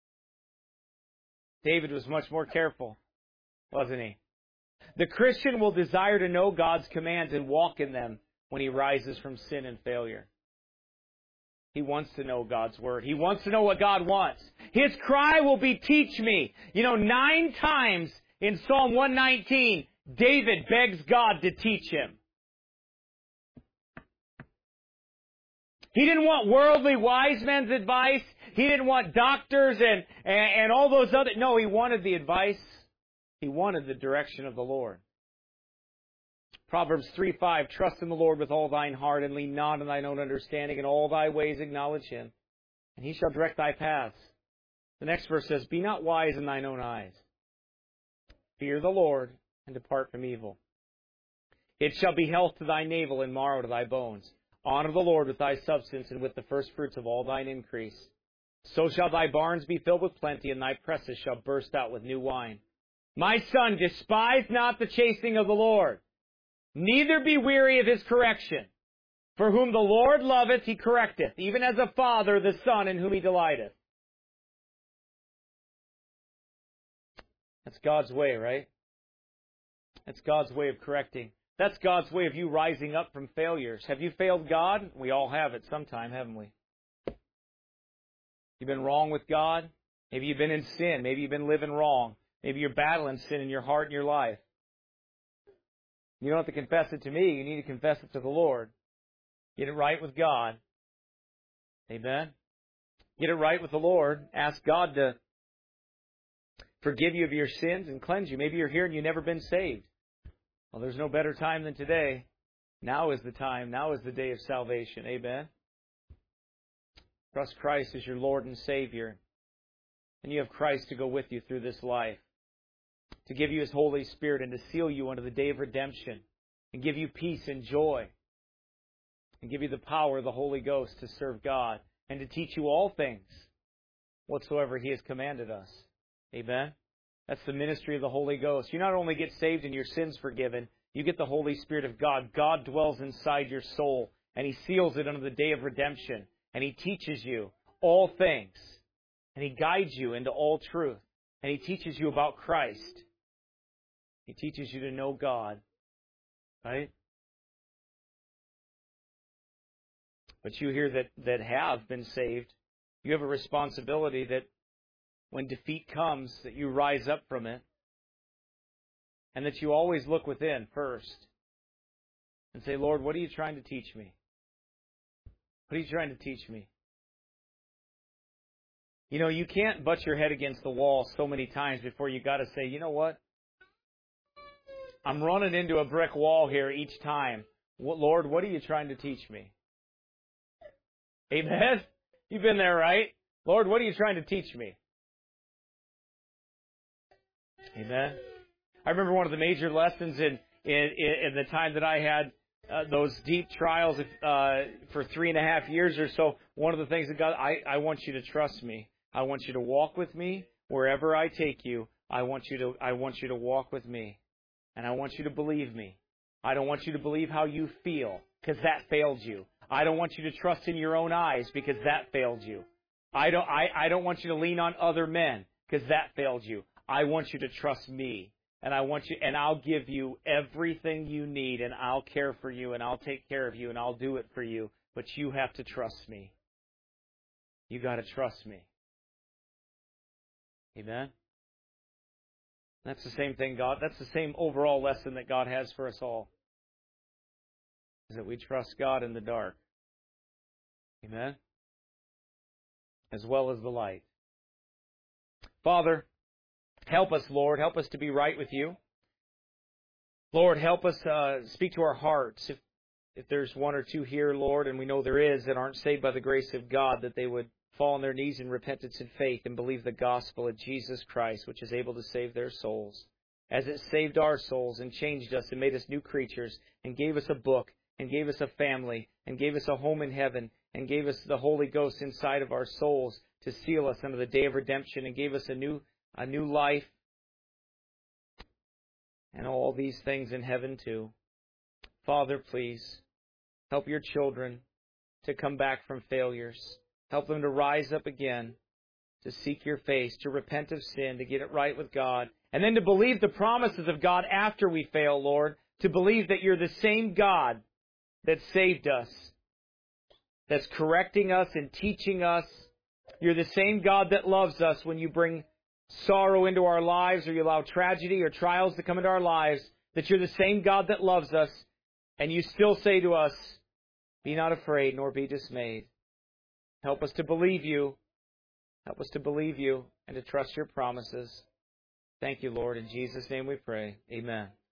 David was much more careful, wasn't he? The Christian will desire to know God's commands and walk in them when he rises from sin and failure. He wants to know God's Word. He wants to know what God wants. His cry will be, teach me. 9 times in Psalm 119, David begs God to teach him. He didn't want worldly wise men's advice. He didn't want doctors and all those other... No, he wanted the advice. He wanted the direction of the Lord. Proverbs 3:5, trust in the Lord with all thine heart, and lean not on thine own understanding. In all thy ways acknowledge him, and he shall direct thy paths. The next verse says, be not wise in thine own eyes. Fear the Lord, and depart from evil. It shall be health to thy navel and marrow to thy bones. Honor the Lord with thy substance, and with the first fruits of all thine increase. So shall thy barns be filled with plenty, and thy presses shall burst out with new wine. My son, despise not the chastening of the Lord, neither be weary of his correction. For whom the Lord loveth, he correcteth, even as a father the son in whom he delighteth. That's God's way, right? That's God's way of correcting. That's God's way of you rising up from failures. Have you failed God? We all have at some time, haven't we? You've been wrong with God. Maybe you've been in sin. Maybe you've been living wrong. Maybe you're battling sin in your heart and your life. You don't have to confess it to me. You need to confess it to the Lord. Get it right with God. Amen? Get it right with the Lord. Ask God to forgive you of your sins and cleanse you. Maybe you're here and you've never been saved. Well, there's no better time than today. Now is the time. Now is the day of salvation. Amen? Trust Christ as your Lord and Savior. And you have Christ to go with you through this life, to give you His Holy Spirit and to seal you unto the day of redemption, and give you peace and joy, and give you the power of the Holy Ghost to serve God, and to teach you all things whatsoever He has commanded us. Amen? That's the ministry of the Holy Ghost. You not only get saved and your sins forgiven, you get the Holy Spirit of God. God dwells inside your soul, and He seals it unto the day of redemption, and He teaches you all things, and He guides you into all truth, and He teaches you about Christ. He teaches you to know God, right? But you here that have been saved, you have a responsibility that when defeat comes, that you rise up from it, and that you always look within first and say, Lord, what are you trying to teach me? What are you trying to teach me? You know, you can't butt your head against the wall so many times before you got to say, you know what? I'm running into a brick wall here each time. Lord, what are you trying to teach me? Amen? You've been there, right? Lord, what are you trying to teach me? Amen? I remember one of the major lessons in the time that I had those deep trials for 3.5 years or so. One of the things that God, I want you to trust me. I want you to walk with me wherever I take you. I want you to walk with me, and I want you to believe me. I don't want you to believe how you feel, because that failed you. I don't want you to trust in your own eyes, because that failed you. I don't want you to lean on other men, because that failed you. I want you to trust me, and I'll give you everything you need, and I'll care for you, and I'll take care of you, and I'll do it for you. But you have to trust me. You got to trust me. Amen? That's the same thing, that's the same overall lesson that God has for us all, is that we trust God in the dark. Amen? As well as the light. Father, help us, Lord. Help us to be right with you. Lord, help us speak to our hearts. If there's one or two here, Lord, and we know there is, that aren't saved by the grace of God, that they would fall on their knees in repentance and faith and believe the gospel of Jesus Christ, which is able to save their souls, as it saved our souls and changed us and made us new creatures and gave us a book and gave us a family and gave us a home in heaven and gave us the Holy Ghost inside of our souls to seal us unto the day of redemption and gave us a new life and all these things in heaven too. Father, please help your children to come back from failures. Help them to rise up again, to seek your face, to repent of sin, to get it right with God, and then to believe the promises of God after we fail, Lord, to believe that you're the same God that saved us that's correcting us and teaching us. You're the same God that loves us when you bring sorrow into our lives, or you allow tragedy or trials to come into our lives, that you're the same God that loves us, and you still say to us, be not afraid nor be dismayed. Help us to believe you. Help us to believe you and to trust your promises. Thank you, Lord. In Jesus' name we pray. Amen.